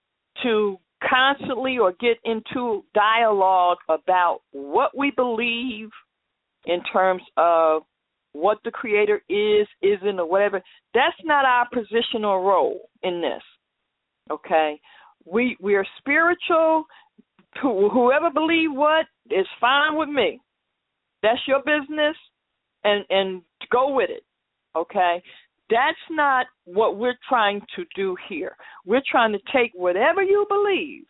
to constantly or get into dialogue about what we believe in terms of what the Creator is, isn't, or whatever, that's not our position or role in this, okay? We, we are spiritual. Whoever believes what is fine with me. That's your business, and, and go with it, okay? That's not what we're trying to do here. We're trying to take whatever you believe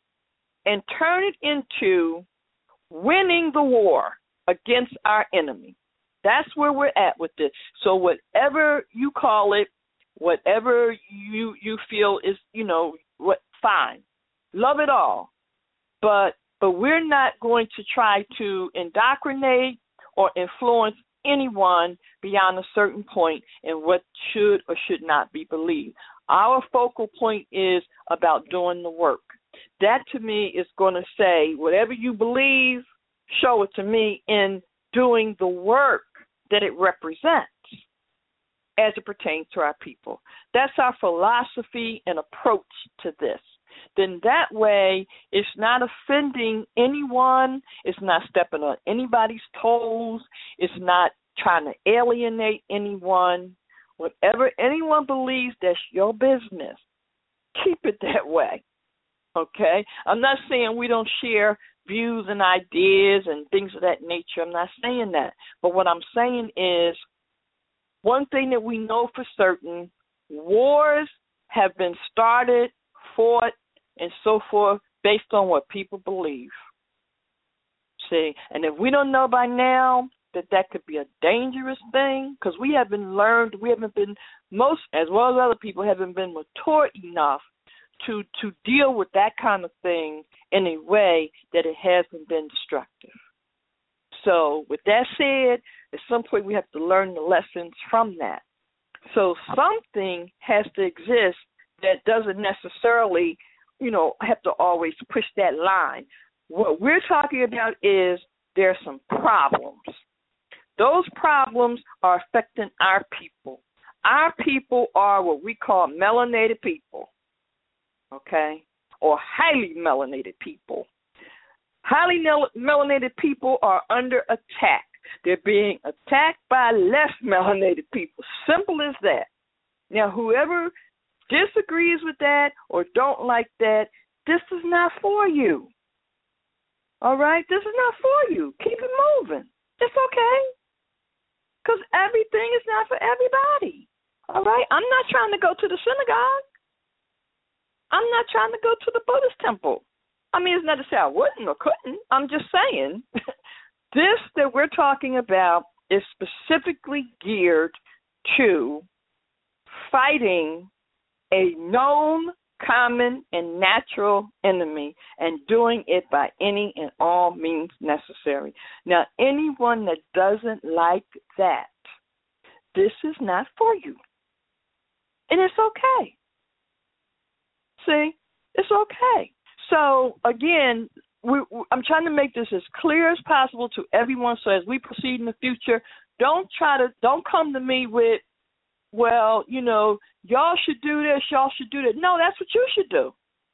and turn it into winning the war against our enemy. That's where we're at with this. So whatever you call it, whatever you you feel is, you know, what fine. Love it all. But but we're not going to try to indoctrinate or influence anyone beyond a certain point in what should or should not be believed. Our focal point is about doing the work. That to me is going to say, whatever you believe, show it to me in doing the work that it represents as it pertains to our people. That's our philosophy and approach to this. Then that way it's not offending anyone, it's not stepping on anybody's toes, it's not trying to alienate anyone. Whatever anyone believes, that's your business. Keep it that way, okay? I'm not saying we don't share views and ideas and things of that nature. I'm not saying that. But what I'm saying is one thing that we know for certain, wars have been started, fought, and so forth based on what people believe. See, and if we don't know by now that that could be a dangerous thing, because we haven't learned, we haven't been, most, as well as other people, haven't been mature enough to, to deal with that kind of thing in a way that it hasn't been destructive. So with that said, at some point we have to learn the lessons from that. So something has to exist that doesn't necessarily, you know, have to always push that line. What we're talking about is there are some problems. Those problems are affecting our people. Our people are what we call melanated people, okay, or highly melanated people. Highly melanated people are under attack. They're being attacked by less melanated people. Simple as that. Now, whoever disagrees with that or don't like that, this is not for you. All right? This is not for you. Keep it moving. It's okay. Because everything is not for everybody. All right? I'm not trying to go to the synagogue. I'm not trying to go to the Buddhist temple. I mean, it's not to say I wouldn't or couldn't. I'm just saying this that we're talking about is specifically geared to fighting a known, common, and natural enemy and doing it by any and all means necessary. Now, anyone that doesn't like that, this is not for you. And it's okay. See, it's okay. So, again, we, we, I'm trying to make this as clear as possible to everyone so as we proceed in the future, don't try to, don't come to me with, well, you know, y'all should do this, y'all should do that. No, that's what you should do.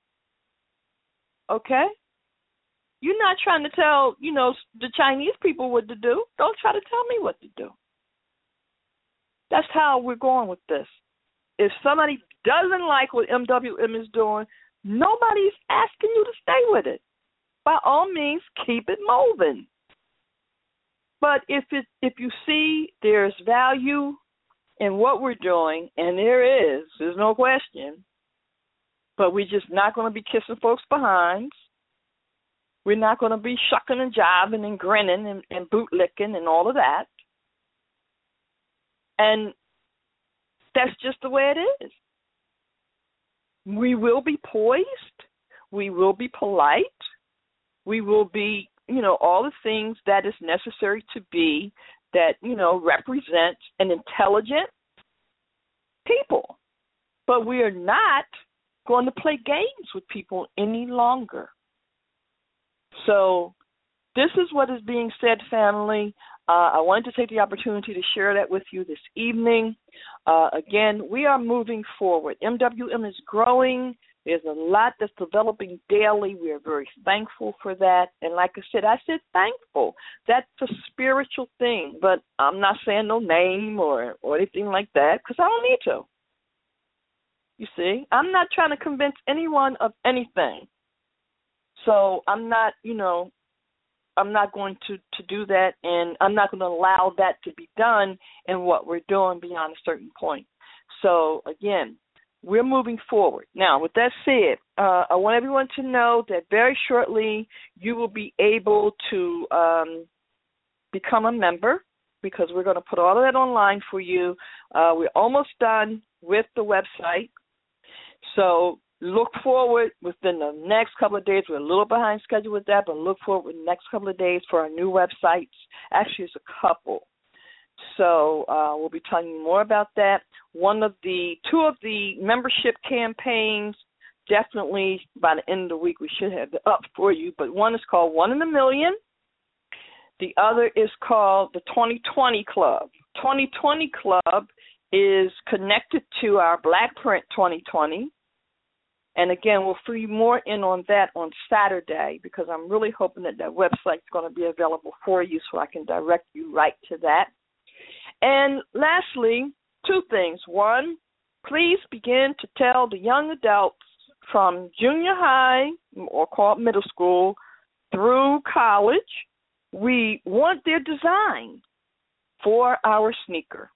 Okay? You're not trying to tell, you know, the Chinese people what to do. Don't try to tell me what to do. That's how we're going with this. If somebody doesn't like what M W M is doing, nobody's asking you to stay with it. By all means, keep it moving. But if it if you see there's value in what we're doing, and there is, there's no question, but we're just not going to be kissing folks behinds. We're not going to be shucking and jiving and grinning and, and bootlicking and all of that. And that's just the way it is. We will be poised. We will be polite. We will be, you know, all the things that is necessary to be that, you know, represent an intelligent people. But we are not going to play games with people any longer. So this is what is being said, family. Uh, I wanted to take the opportunity to share that with you this evening. Uh, again, we are moving forward. M W M is growing. There's a lot that's developing daily. We are very thankful for that. And like I said, I said thankful. That's a spiritual thing, but I'm not saying no name or, or anything like that because I don't need to. You see, I'm not trying to convince anyone of anything. So I'm not, you know, I'm not going to, to do that, and I'm not going to allow that to be done in what we're doing beyond a certain point. So, again, we're moving forward. Now, with that said, uh, I want everyone to know that very shortly you will be able to um, become a member because we're going to put all of that online for you. Uh, we're almost done with the website. So look forward within the next couple of days. We're a little behind schedule with that, but look forward in the next couple of days for our new websites. Actually, it's a couple. So uh, we'll be telling you more about that. One of the, two of the membership campaigns, definitely by the end of the week we should have it up for you, but one is called One in a Million. The other is called the twenty twenty Club. twenty twenty Club is connected to our Black Print twenty twenty. And, again, we'll fill you more in on that on Saturday because I'm really hoping that that website is going to be available for you so I can direct you right to that. And, lastly, two things. One, please begin to tell the young adults from junior high or called middle school through college, we want their design for our sneaker.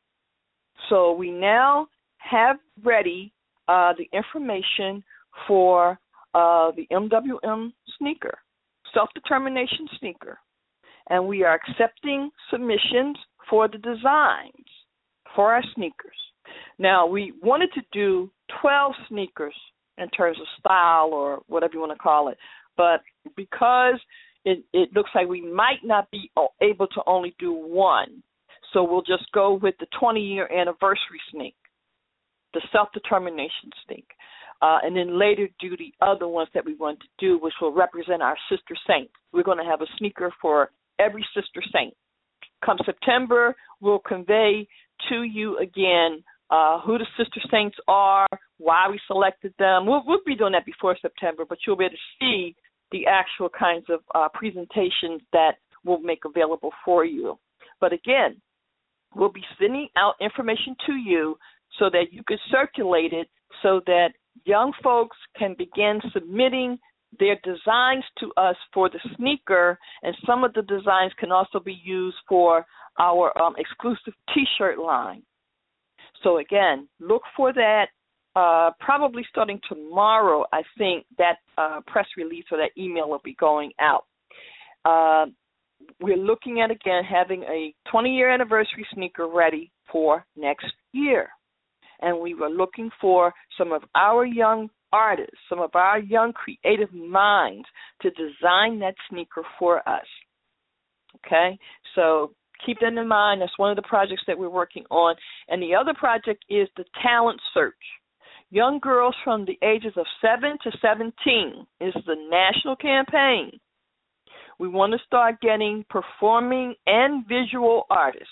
So we now have ready Uh, the information for uh, the M W M sneaker, self-determination sneaker. And we are accepting submissions for the designs for our sneakers. Now, we wanted to do twelve sneakers in terms of style or whatever you want to call it, but because it, it looks like we might not be able to only do one, so we'll just go with the twenty-year anniversary sneak, the self-determination sneak, uh, and then later do the other ones that we want to do, which will represent our sister saints. We're going to have a sneaker for every sister saint. Come September, we'll convey to you again uh, who the sister saints are, why we selected them. We'll, we'll be doing that before September, but you'll be able to see the actual kinds of uh, presentations that we'll make available for you. But again, we'll be sending out information to you so that you can circulate it so that young folks can begin submitting their designs to us for the sneaker, and some of the designs can also be used for our um, exclusive T-shirt line. So, again, look for that. Uh, probably starting tomorrow, I think, that uh, press release or that email will be going out. Uh, we're looking at, again, having a twenty-year anniversary sneaker ready for next year. And we were looking for some of our young artists, some of our young creative minds to design that sneaker for us. Okay? So keep that in mind. That's one of the projects that we're working on. And the other project is the talent search. Young girls from the ages of seven to seventeen is the national campaign. We want to start getting performing and visual artists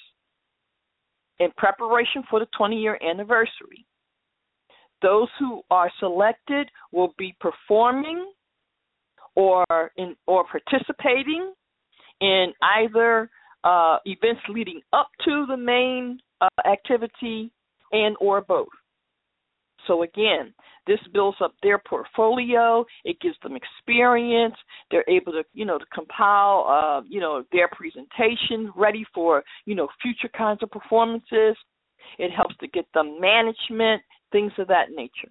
in preparation for the twenty-year anniversary. Those who are selected will be performing or in or participating in either uh, events leading up to the main uh, activity and or both. So again, this builds up their portfolio. It gives them experience. They're able to, you know, to compile, uh, you know, their presentation ready for, you know, future kinds of performances. It helps to get them management, things of that nature.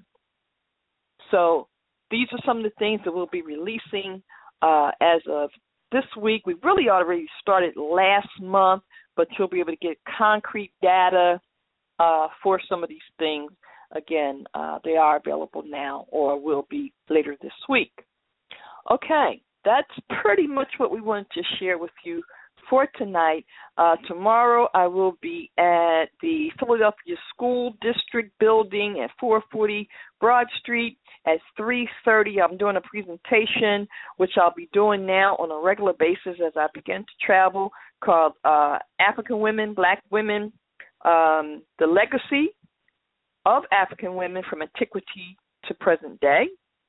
So these are some of the things that we'll be releasing uh, as of this week. We really already started last month, but you'll be able to get concrete data uh, for some of these things. Again, uh, they are available now or will be later this week. Okay, that's pretty much what we wanted to share with you for tonight. Uh, tomorrow I will be at the Philadelphia School District building at four forty Broad Street at three thirty. I'm doing a presentation, which I'll be doing now on a regular basis as I begin to travel, called uh, African Women, Black Women, um, the Legacy of African Women from Antiquity to Present Day.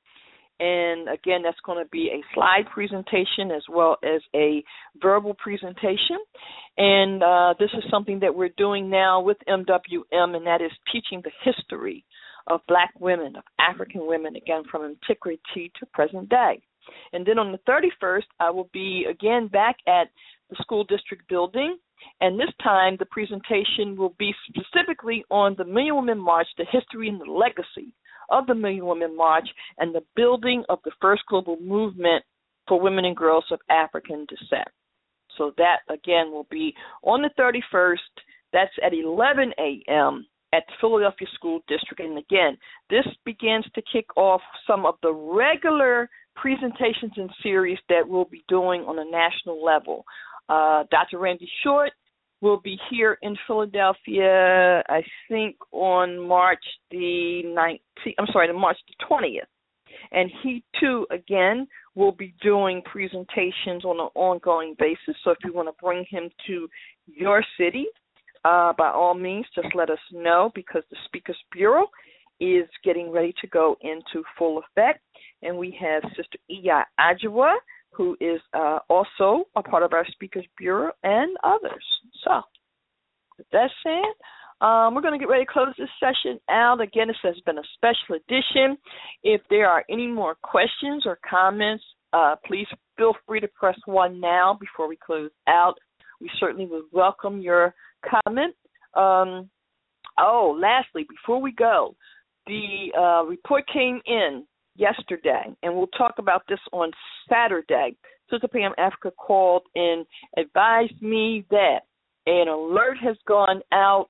And again, that's going to be a slide presentation as well as a verbal presentation. And uh, this is something that we're doing now with M W M, and that is teaching the history of Black women, of African women, again, from antiquity to present day. And then on the thirty-first, I will be again back at the school district building. And this time, the presentation will be specifically on the Million Women March, the history and the legacy of the Million Women March, and the building of the first global movement for women and girls of African descent. So that, again, will be on the thirty-first. That's at eleven a.m. at the Philadelphia School District. And again, this begins to kick off some of the regular presentations and series that we'll be doing on a national level. Uh, Doctor Randy Short will be here in Philadelphia, I think, on March the nineteenth. I'm sorry, March the twentieth. And he, too, again, will be doing presentations on an ongoing basis. So if you want to bring him to your city, uh, by all means, just let us know, because the Speakers Bureau is getting ready to go into full effect. And we have Sister Iya Ajawa, who is uh, also a part of our Speakers Bureau, and others. So, with that said, um, we're going to get ready to close this session out. Again, this has been a special edition. If there are any more questions or comments, uh, please feel free to press one now before we close out. We certainly would welcome your comment. Um, oh, lastly, before we go, the uh, report came in yesterday, and we'll talk about this on Saturday. Sister Pam Africa called and advised me that an alert has gone out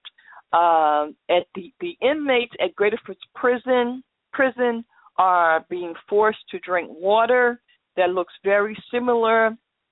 uh, at the, the inmates at Greater Foots Prison. Prison are being forced to drink water that looks very similar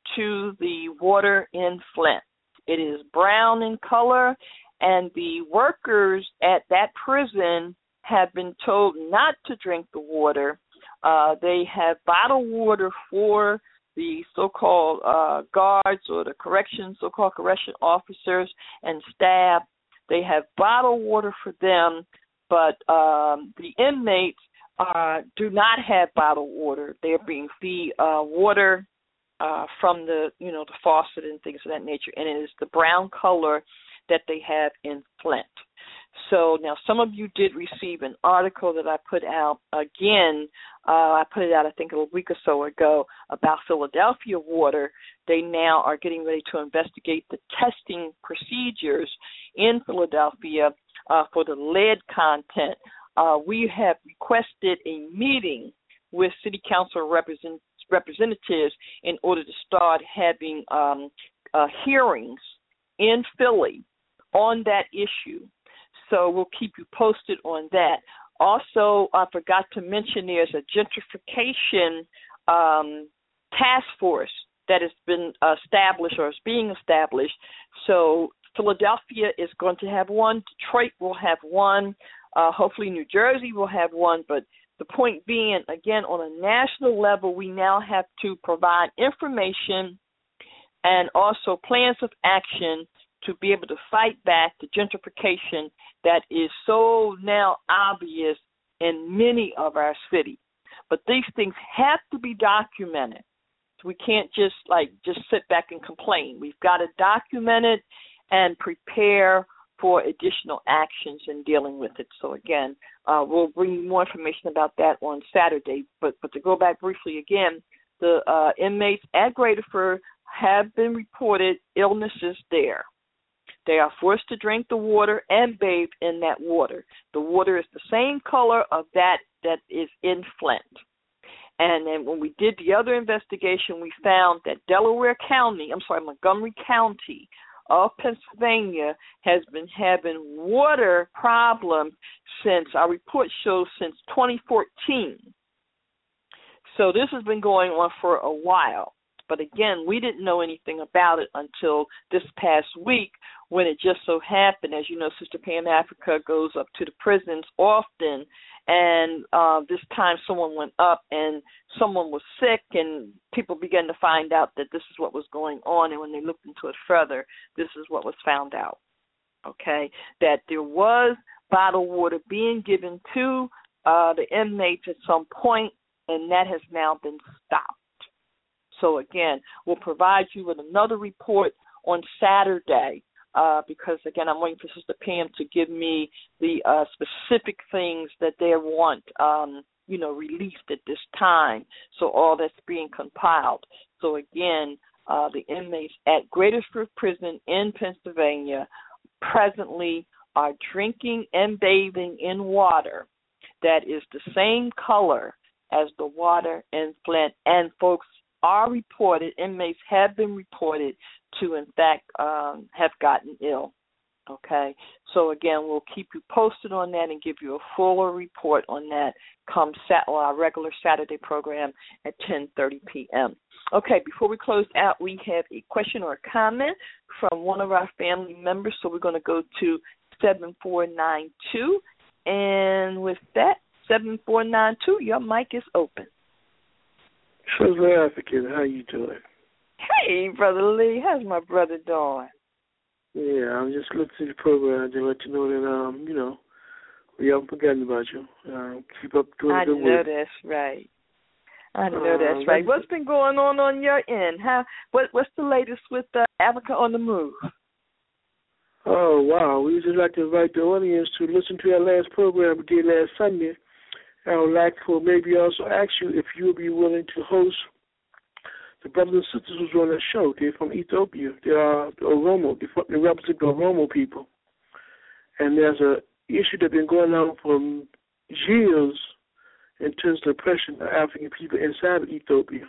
to the water in Flint. It is brown in color, and the workers at that prison have been told not to drink the water. Uh, they have bottled water for the so-called uh, guards or the correction, so-called correction officers and staff. They have bottled water for them, but um, the inmates uh, do not have bottled water. They are being fed uh, water uh, from the, you know, the faucet and things of that nature, and it is the brown color that they have in Flint. So now some of you did receive an article that I put out. Again, uh, I put it out I think a week or so ago about Philadelphia water. They now are getting ready to investigate the testing procedures in Philadelphia uh, for the lead content. Uh, we have requested a meeting with City Council represent- representatives in order to start having um, uh, hearings in Philly on that issue. So we'll keep you posted on that. Also, I forgot to mention there's a gentrification um, task force that has been established or is being established. So Philadelphia is going to have one. Detroit will have one. Uh, hopefully New Jersey will have one. But the point being, again, on a national level, we now have to provide information and also plans of action to be able to fight back the gentrification that is so now obvious in many of our cities. But these things have to be documented. So we can't just like just sit back and complain. We've got to document it and prepare for additional actions in dealing with it. So again, uh, we'll bring you more information about that on Saturday. But but to go back briefly again, the uh, inmates at Graterford have been reported illnesses there. They are forced to drink the water and bathe in that water. The water is the same color of that that is in Flint. And then when we did the other investigation, we found that Delaware County, I'm sorry, Montgomery County of Pennsylvania has been having water problems since, our report shows, since twenty fourteen. So this has been going on for a while. But again, we didn't know anything about it until this past week when it just so happened, as you know, Sister Pan Africa goes up to the prisons often, and uh, this time someone went up and someone was sick, and people began to find out that this is what was going on, and when they looked into it further, this is what was found out, okay, that there was bottled water being given to uh, the inmates at some point, and that has now been stopped. So, again, we'll provide you with another report on Saturday uh, because, again, I'm waiting for Sister Pam to give me the uh, specific things that they want, um, you know, released at this time. So all that's being compiled. So, again, uh, the inmates at Graterford Prison in Pennsylvania presently are drinking and bathing in water that is the same color as the water in Flint. And, folks, are reported, inmates have been reported to, in fact, um, have gotten ill, okay? So, again, we'll keep you posted on that and give you a fuller report on that come sat- on our regular Saturday program at ten thirty p.m. Okay, before we close out, we have a question or a comment from one of our family members, so we're going to go to seven four nine two, and with that, seven four nine two, your mic is open. Sister African, how you doing? Hey, Brother Lee. How's my brother doing? Yeah, I'm just listening to the program to let you know that, um, you know, we haven't forgotten about you. Uh, keep up doing I good know work. that's right. I know uh, that's right. What's been going on on your end? How? What, what's the latest with uh, Africa on the Move? Oh, wow. We would just like to invite the audience to listen to our last program we did last Sunday. I would like to maybe also ask you if you would be willing to host the brothers and sisters who's on that show. They're from Ethiopia. They are the Oromo. They represent the Oromo people. And there's a issue that's been going on for years in terms of oppression of African people inside of Ethiopia.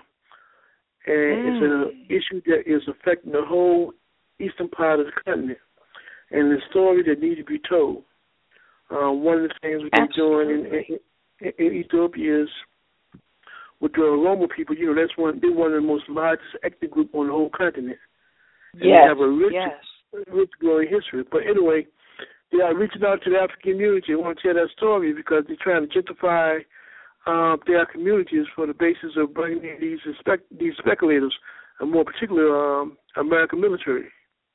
And mm. it's an issue that is affecting the whole eastern part of the continent. And the story that needs to be told. Uh, one of the things that they're doing in, in In, in Ethiopia is with the Oromo people, you know, that's one, they're one of the most largest ethnic group on the whole continent. And yes, they have a rich, yes. rich growing history. But anyway, they are reaching out to the African community and want to tell that story because they're trying to gentrify uh, their communities for the basis of bringing in these, spec- these speculators, and more particularly um, American military.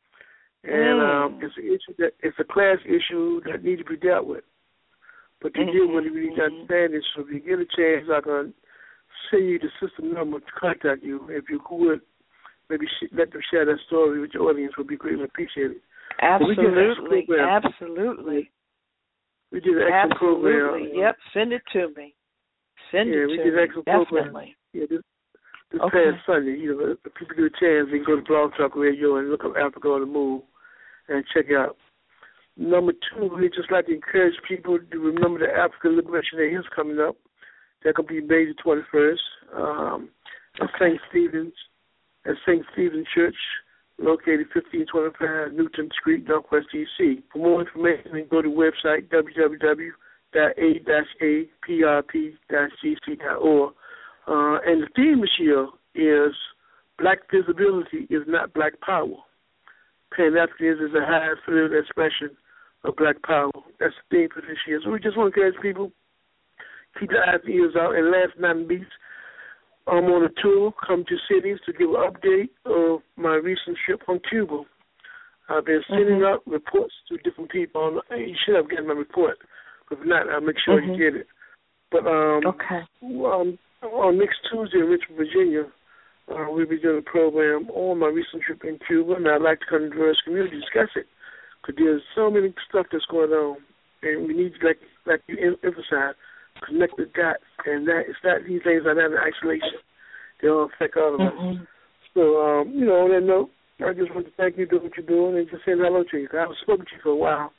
And mm. um, it's an issue that it's a class issue that needs to be dealt with. But to deal with it, we need to understand it. So if you get a chance, I'm going to send you the system number to contact you. If you could, maybe let them share that story with your audience. Would be greatly appreciated. Absolutely, we absolutely. We did an excellent absolutely. program. Yep, send it to me. Send yeah, it we to did me. Excellent Definitely. Program. Yeah, this, this okay. past Sunday, you know, if people get a chance, they can go to Blog Talk Radio and look up Africa on the Move and check out. Number two, we just like to encourage people to remember the African Liberation Day is coming up. That could be May the twenty-first um, at okay. Saint Stephen's, at Saint Stephen's Church, located fifteen twenty-five Newton Street, Northwest D C. For more information, you can go to the website w w w dot a dash a p r p dash g c dot org. Uh, and the theme this year is Black Visibility is Not Black Power. Pan-Africanism is a high fluid expression of Black Power. That's the theme for this year. So we just want to encourage people, keep their eyes and ears out. And last but not least, I'm on a tour, come to cities to give an update of my recent trip from Cuba. I've been sending mm-hmm. out reports to different people. You should have gotten my report. If not, I'll make sure mm-hmm. you get it. But um, okay. um, on next Tuesday in Richmond, Virginia, Uh, we'll be doing a program on my recent trip in Cuba, and I'd like to come to the diverse community to discuss it. Because Because there's so many stuff that's going on, and we need, like like you em- emphasize, connect the dots. And that it's not, these things are not in isolation. They all affect all of us. Mm-hmm. So, um, you know, on that note, I just want to thank you for what you're doing and just say hello to you. I haven't spoken to you for a while.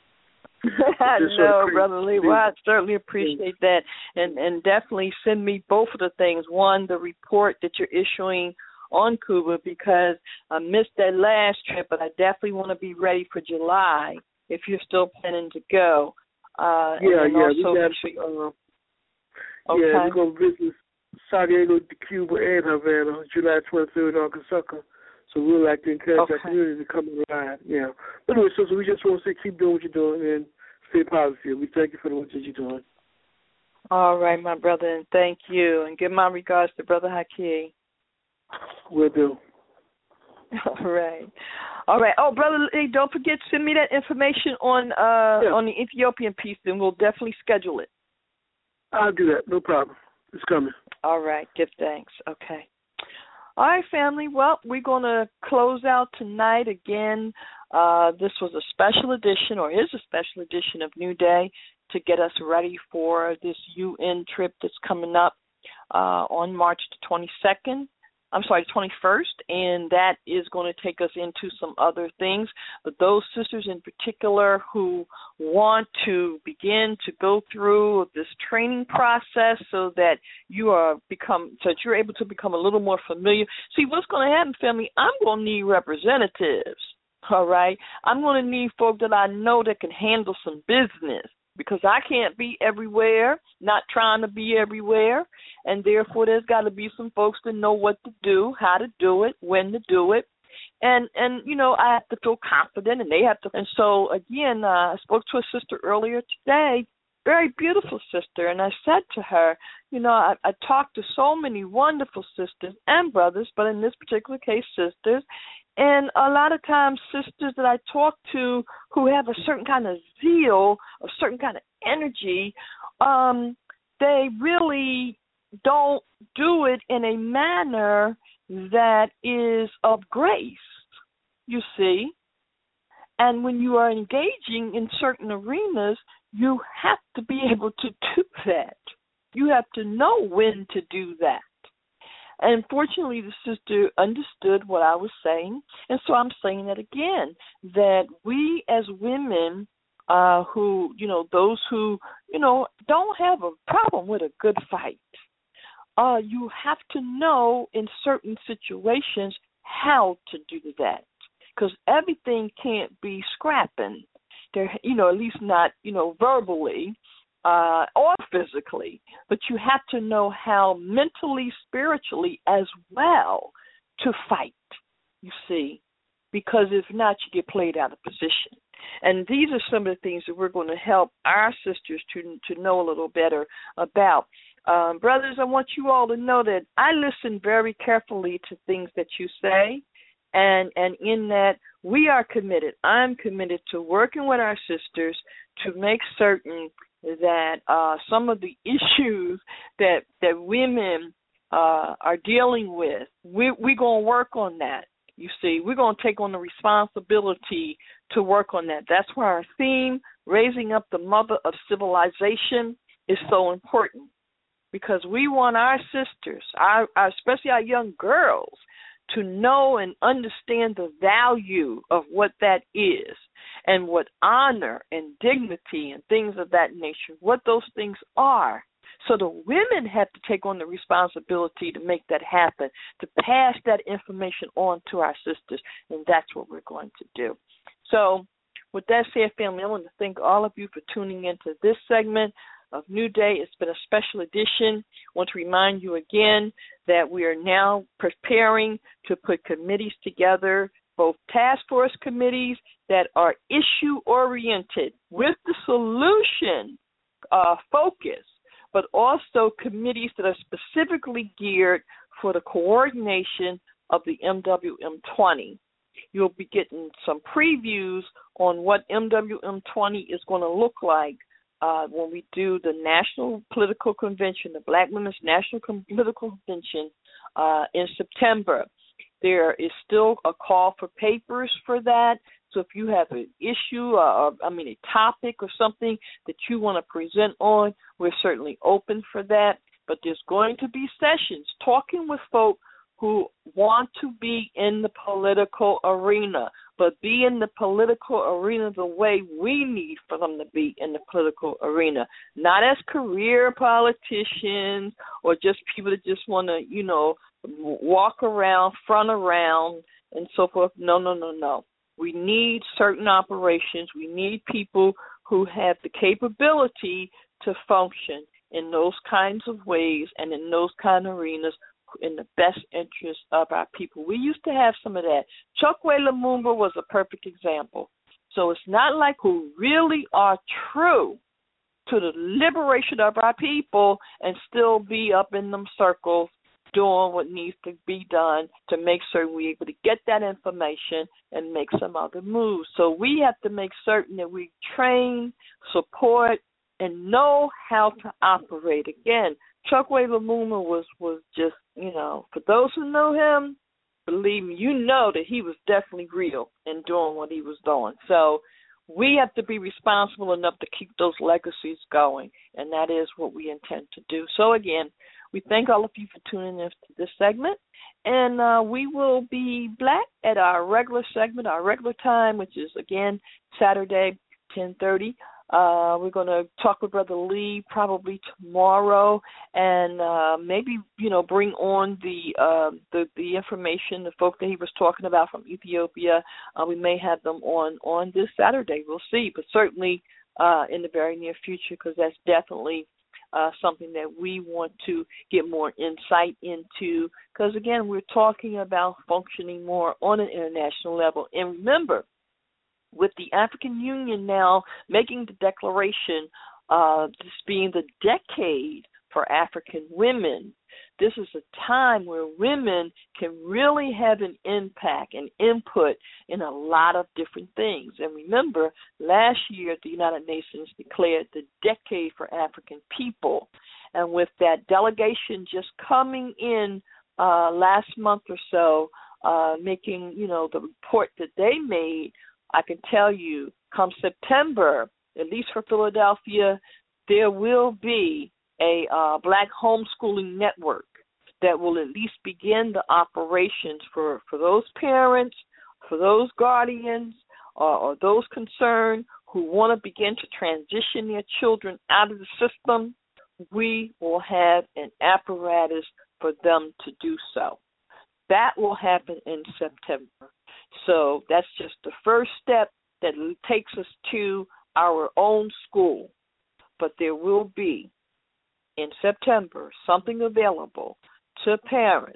No, Brother Lee. Well, I certainly appreciate that. And and definitely send me both of the things. One, the report that you're issuing on Cuba, because I missed that last trip, but I definitely want to be ready for July if you're still planning to go. Uh, yeah, and yeah. also We got, sure, uh, okay. Yeah, we're going to visit Santiago de Cuba and Havana July twenty-third on Casaka. So we'd like to encourage okay. our community to come and ride. Yeah. But anyway, so, so we just want to say keep doing what you're doing and stay positive. We thank you for the work that you're doing. All right, my brother, and thank you. And give my regards to Brother Haki. Will do. All right. All right. Oh, Brother Lee, don't forget to send me that information on uh, yeah. on the Ethiopian piece, and we'll definitely schedule it. I'll do that. No problem. It's coming. All right. Give thanks. Okay. All right, family. Well, we're going to close out tonight again. Uh, this was a special edition, or is a special edition of New Day to get us ready for this U N trip that's coming up uh, on March the twenty-second. I'm sorry, the twenty-first, and that is going to take us into some other things. But those sisters in particular who want to begin to go through this training process so that you are become so that you're able to become a little more familiar. See, what's going to happen, family? I'm going to need representatives. All right, I'm going to need folk that I know that can handle some business. Because I can't be everywhere, not trying to be everywhere, and therefore there's got to be some folks that know what to do, how to do it, when to do it, and and you know I have to feel confident, and they have to. And so again, uh, I spoke to a sister earlier today, very beautiful sister, and I said to her, you know, I, I talked to so many wonderful sisters and brothers, but in this particular case, sisters. And a lot of times sisters that I talk to who have a certain kind of zeal, a certain kind of energy, um, they really don't do it in a manner that is of grace, you see. And when you are engaging in certain arenas, you have to be able to do that. You have to know when to do that. And fortunately, the sister understood what I was saying, and so I'm saying that again, that we as women uh, who, you know, those who, you know, don't have a problem with a good fight, uh, you have to know in certain situations how to do that, because everything can't be scrapping. There, you know, at least not, you know, verbally. Uh, or physically, but you have to know how mentally, spiritually as well to fight, you see, because if not, you get played out of position. And these are some of the things that we're going to help our sisters to to know a little better about. Um, brothers, I want you all to know that I listen very carefully to things that you say, and, and in that we are committed. I'm committed to working with our sisters to make certain that uh, some of the issues that that women uh, are dealing with, we, we're going to work on that. You see, we're going to take on the responsibility to work on that. That's why our theme, Raising Up the Mother of Civilization, is so important, because we want our sisters, our, our, especially our young girls, to know and understand the value of what that is and what honor and dignity and things of that nature, what those things are. So the women have to take on the responsibility to make that happen, to pass that information on to our sisters, and that's what we're going to do. So with that said, family, I want to thank all of you for tuning into this segment of New Day. It's been a special edition. I want to remind you again that we are now preparing to put committees together, both task force committees that are issue-oriented with the solution uh, focus, but also committees that are specifically geared for the coordination of the M W M twenty. You'll be getting some previews on what M W M twenty is going to look like Uh, when we do the National Political Convention, the Black Women's National Com- Political Convention uh, in September. There is still a call for papers for that, So if you have an issue or, or I mean, a topic or something that you want to present on, we're certainly open for that. But there's going to be sessions talking with folk who want to be in the political arena, but be in the political arena the way we need for them to be in the political arena, not as career politicians or just people that just want to, you know, walk around, front around, and so forth. No, no, no, no. We need certain operations. We need people who have the capability to function in those kinds of ways and in those kind of arenas in the best interest of our people. We used to have some of that. Chokwe Lumumba was a perfect example. So it's not like who really are true to the liberation of our people and still be up in them circles doing what needs to be done to make certain we're able to get that information and make some other moves. So we have to make certain that we train, support, and know how to operate. Again, Chokwe Lumumba was, was just, you know, for those who know him, believe me, you know that he was definitely real in doing what he was doing. So we have to be responsible enough to keep those legacies going, and that is what we intend to do. So, again, we thank all of you for tuning in to this segment, and uh, we will be back at our regular segment, our regular time, which is, again, Saturday, ten thirty. Uh, we're going to talk with Brother Lee probably tomorrow, and uh, maybe, you know, bring on the, uh, the the information, the folk that he was talking about from Ethiopia. Uh, we may have them on, on this Saturday. We'll see, but certainly uh, in the very near future, because that's definitely uh, something that we want to get more insight into, because, again, we're talking about functioning more on an international level. And remember, with the African Union now making the declaration, uh, this being the decade for African women, this is a time where women can really have an impact and input in a lot of different things. And remember, last year the United Nations declared the decade for African people. And with that delegation just coming in uh, last month or so, uh, making, you know, the report that they made, I can tell you, come September, at least for Philadelphia, there will be a uh, black homeschooling network that will at least begin the operations for, for those parents, for those guardians, or, or those concerned who want to begin to transition their children out of the system. We will have an apparatus for them to do so. That will happen in September. So that's just the first step that takes us to our own school. But there will be, in September, something available to parents,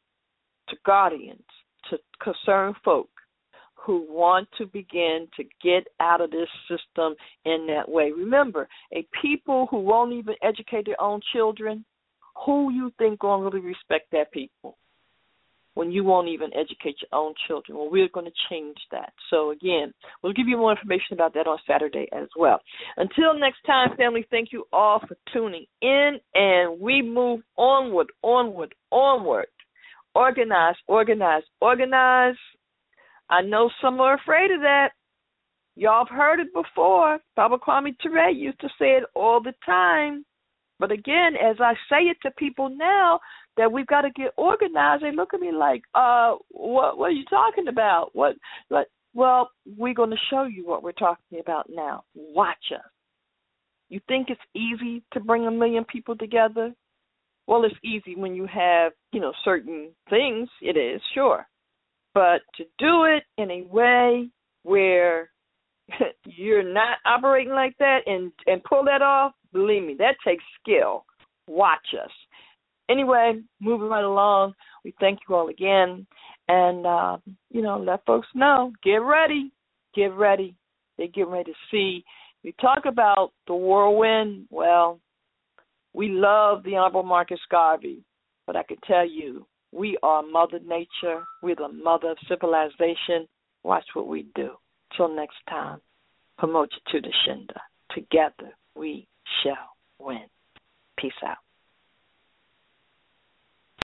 to guardians, to concerned folk who want to begin to get out of this system in that way. Remember, a people who won't even educate their own children, who you think going to really respect that people? When you won't even educate your own children. Well, we're going to change that. So, again, we'll give you more information about that on Saturday as well. Until next time, family, thank you all for tuning in, and we move onward, onward, onward. Organize, organize, organize. I know some are afraid of that. Y'all have heard it before. Baba Kwame Ture used to say it all the time. But, again, as I say it to people now, that we've got to get organized, they look at me like, uh, what, what are you talking about? What? Like, well, we're going to show you what we're talking about now. Watch us. You think it's easy to bring a million people together? Well, it's easy when you have, you know, certain things. It is, sure. But to do it in a way where you're not operating like that and, and pull that off, believe me, that takes skill. Watch us. Anyway, moving right along, we thank you all again. And, uh, you know, let folks know, get ready, get ready. They're getting ready to see. We talk about the whirlwind. Well, we love the Honorable Marcus Garvey, but I can tell you, we are Mother Nature. We're the mother of civilization. Watch what we do. Till next time, promote you to the Shinda. Together we shall win. Peace out.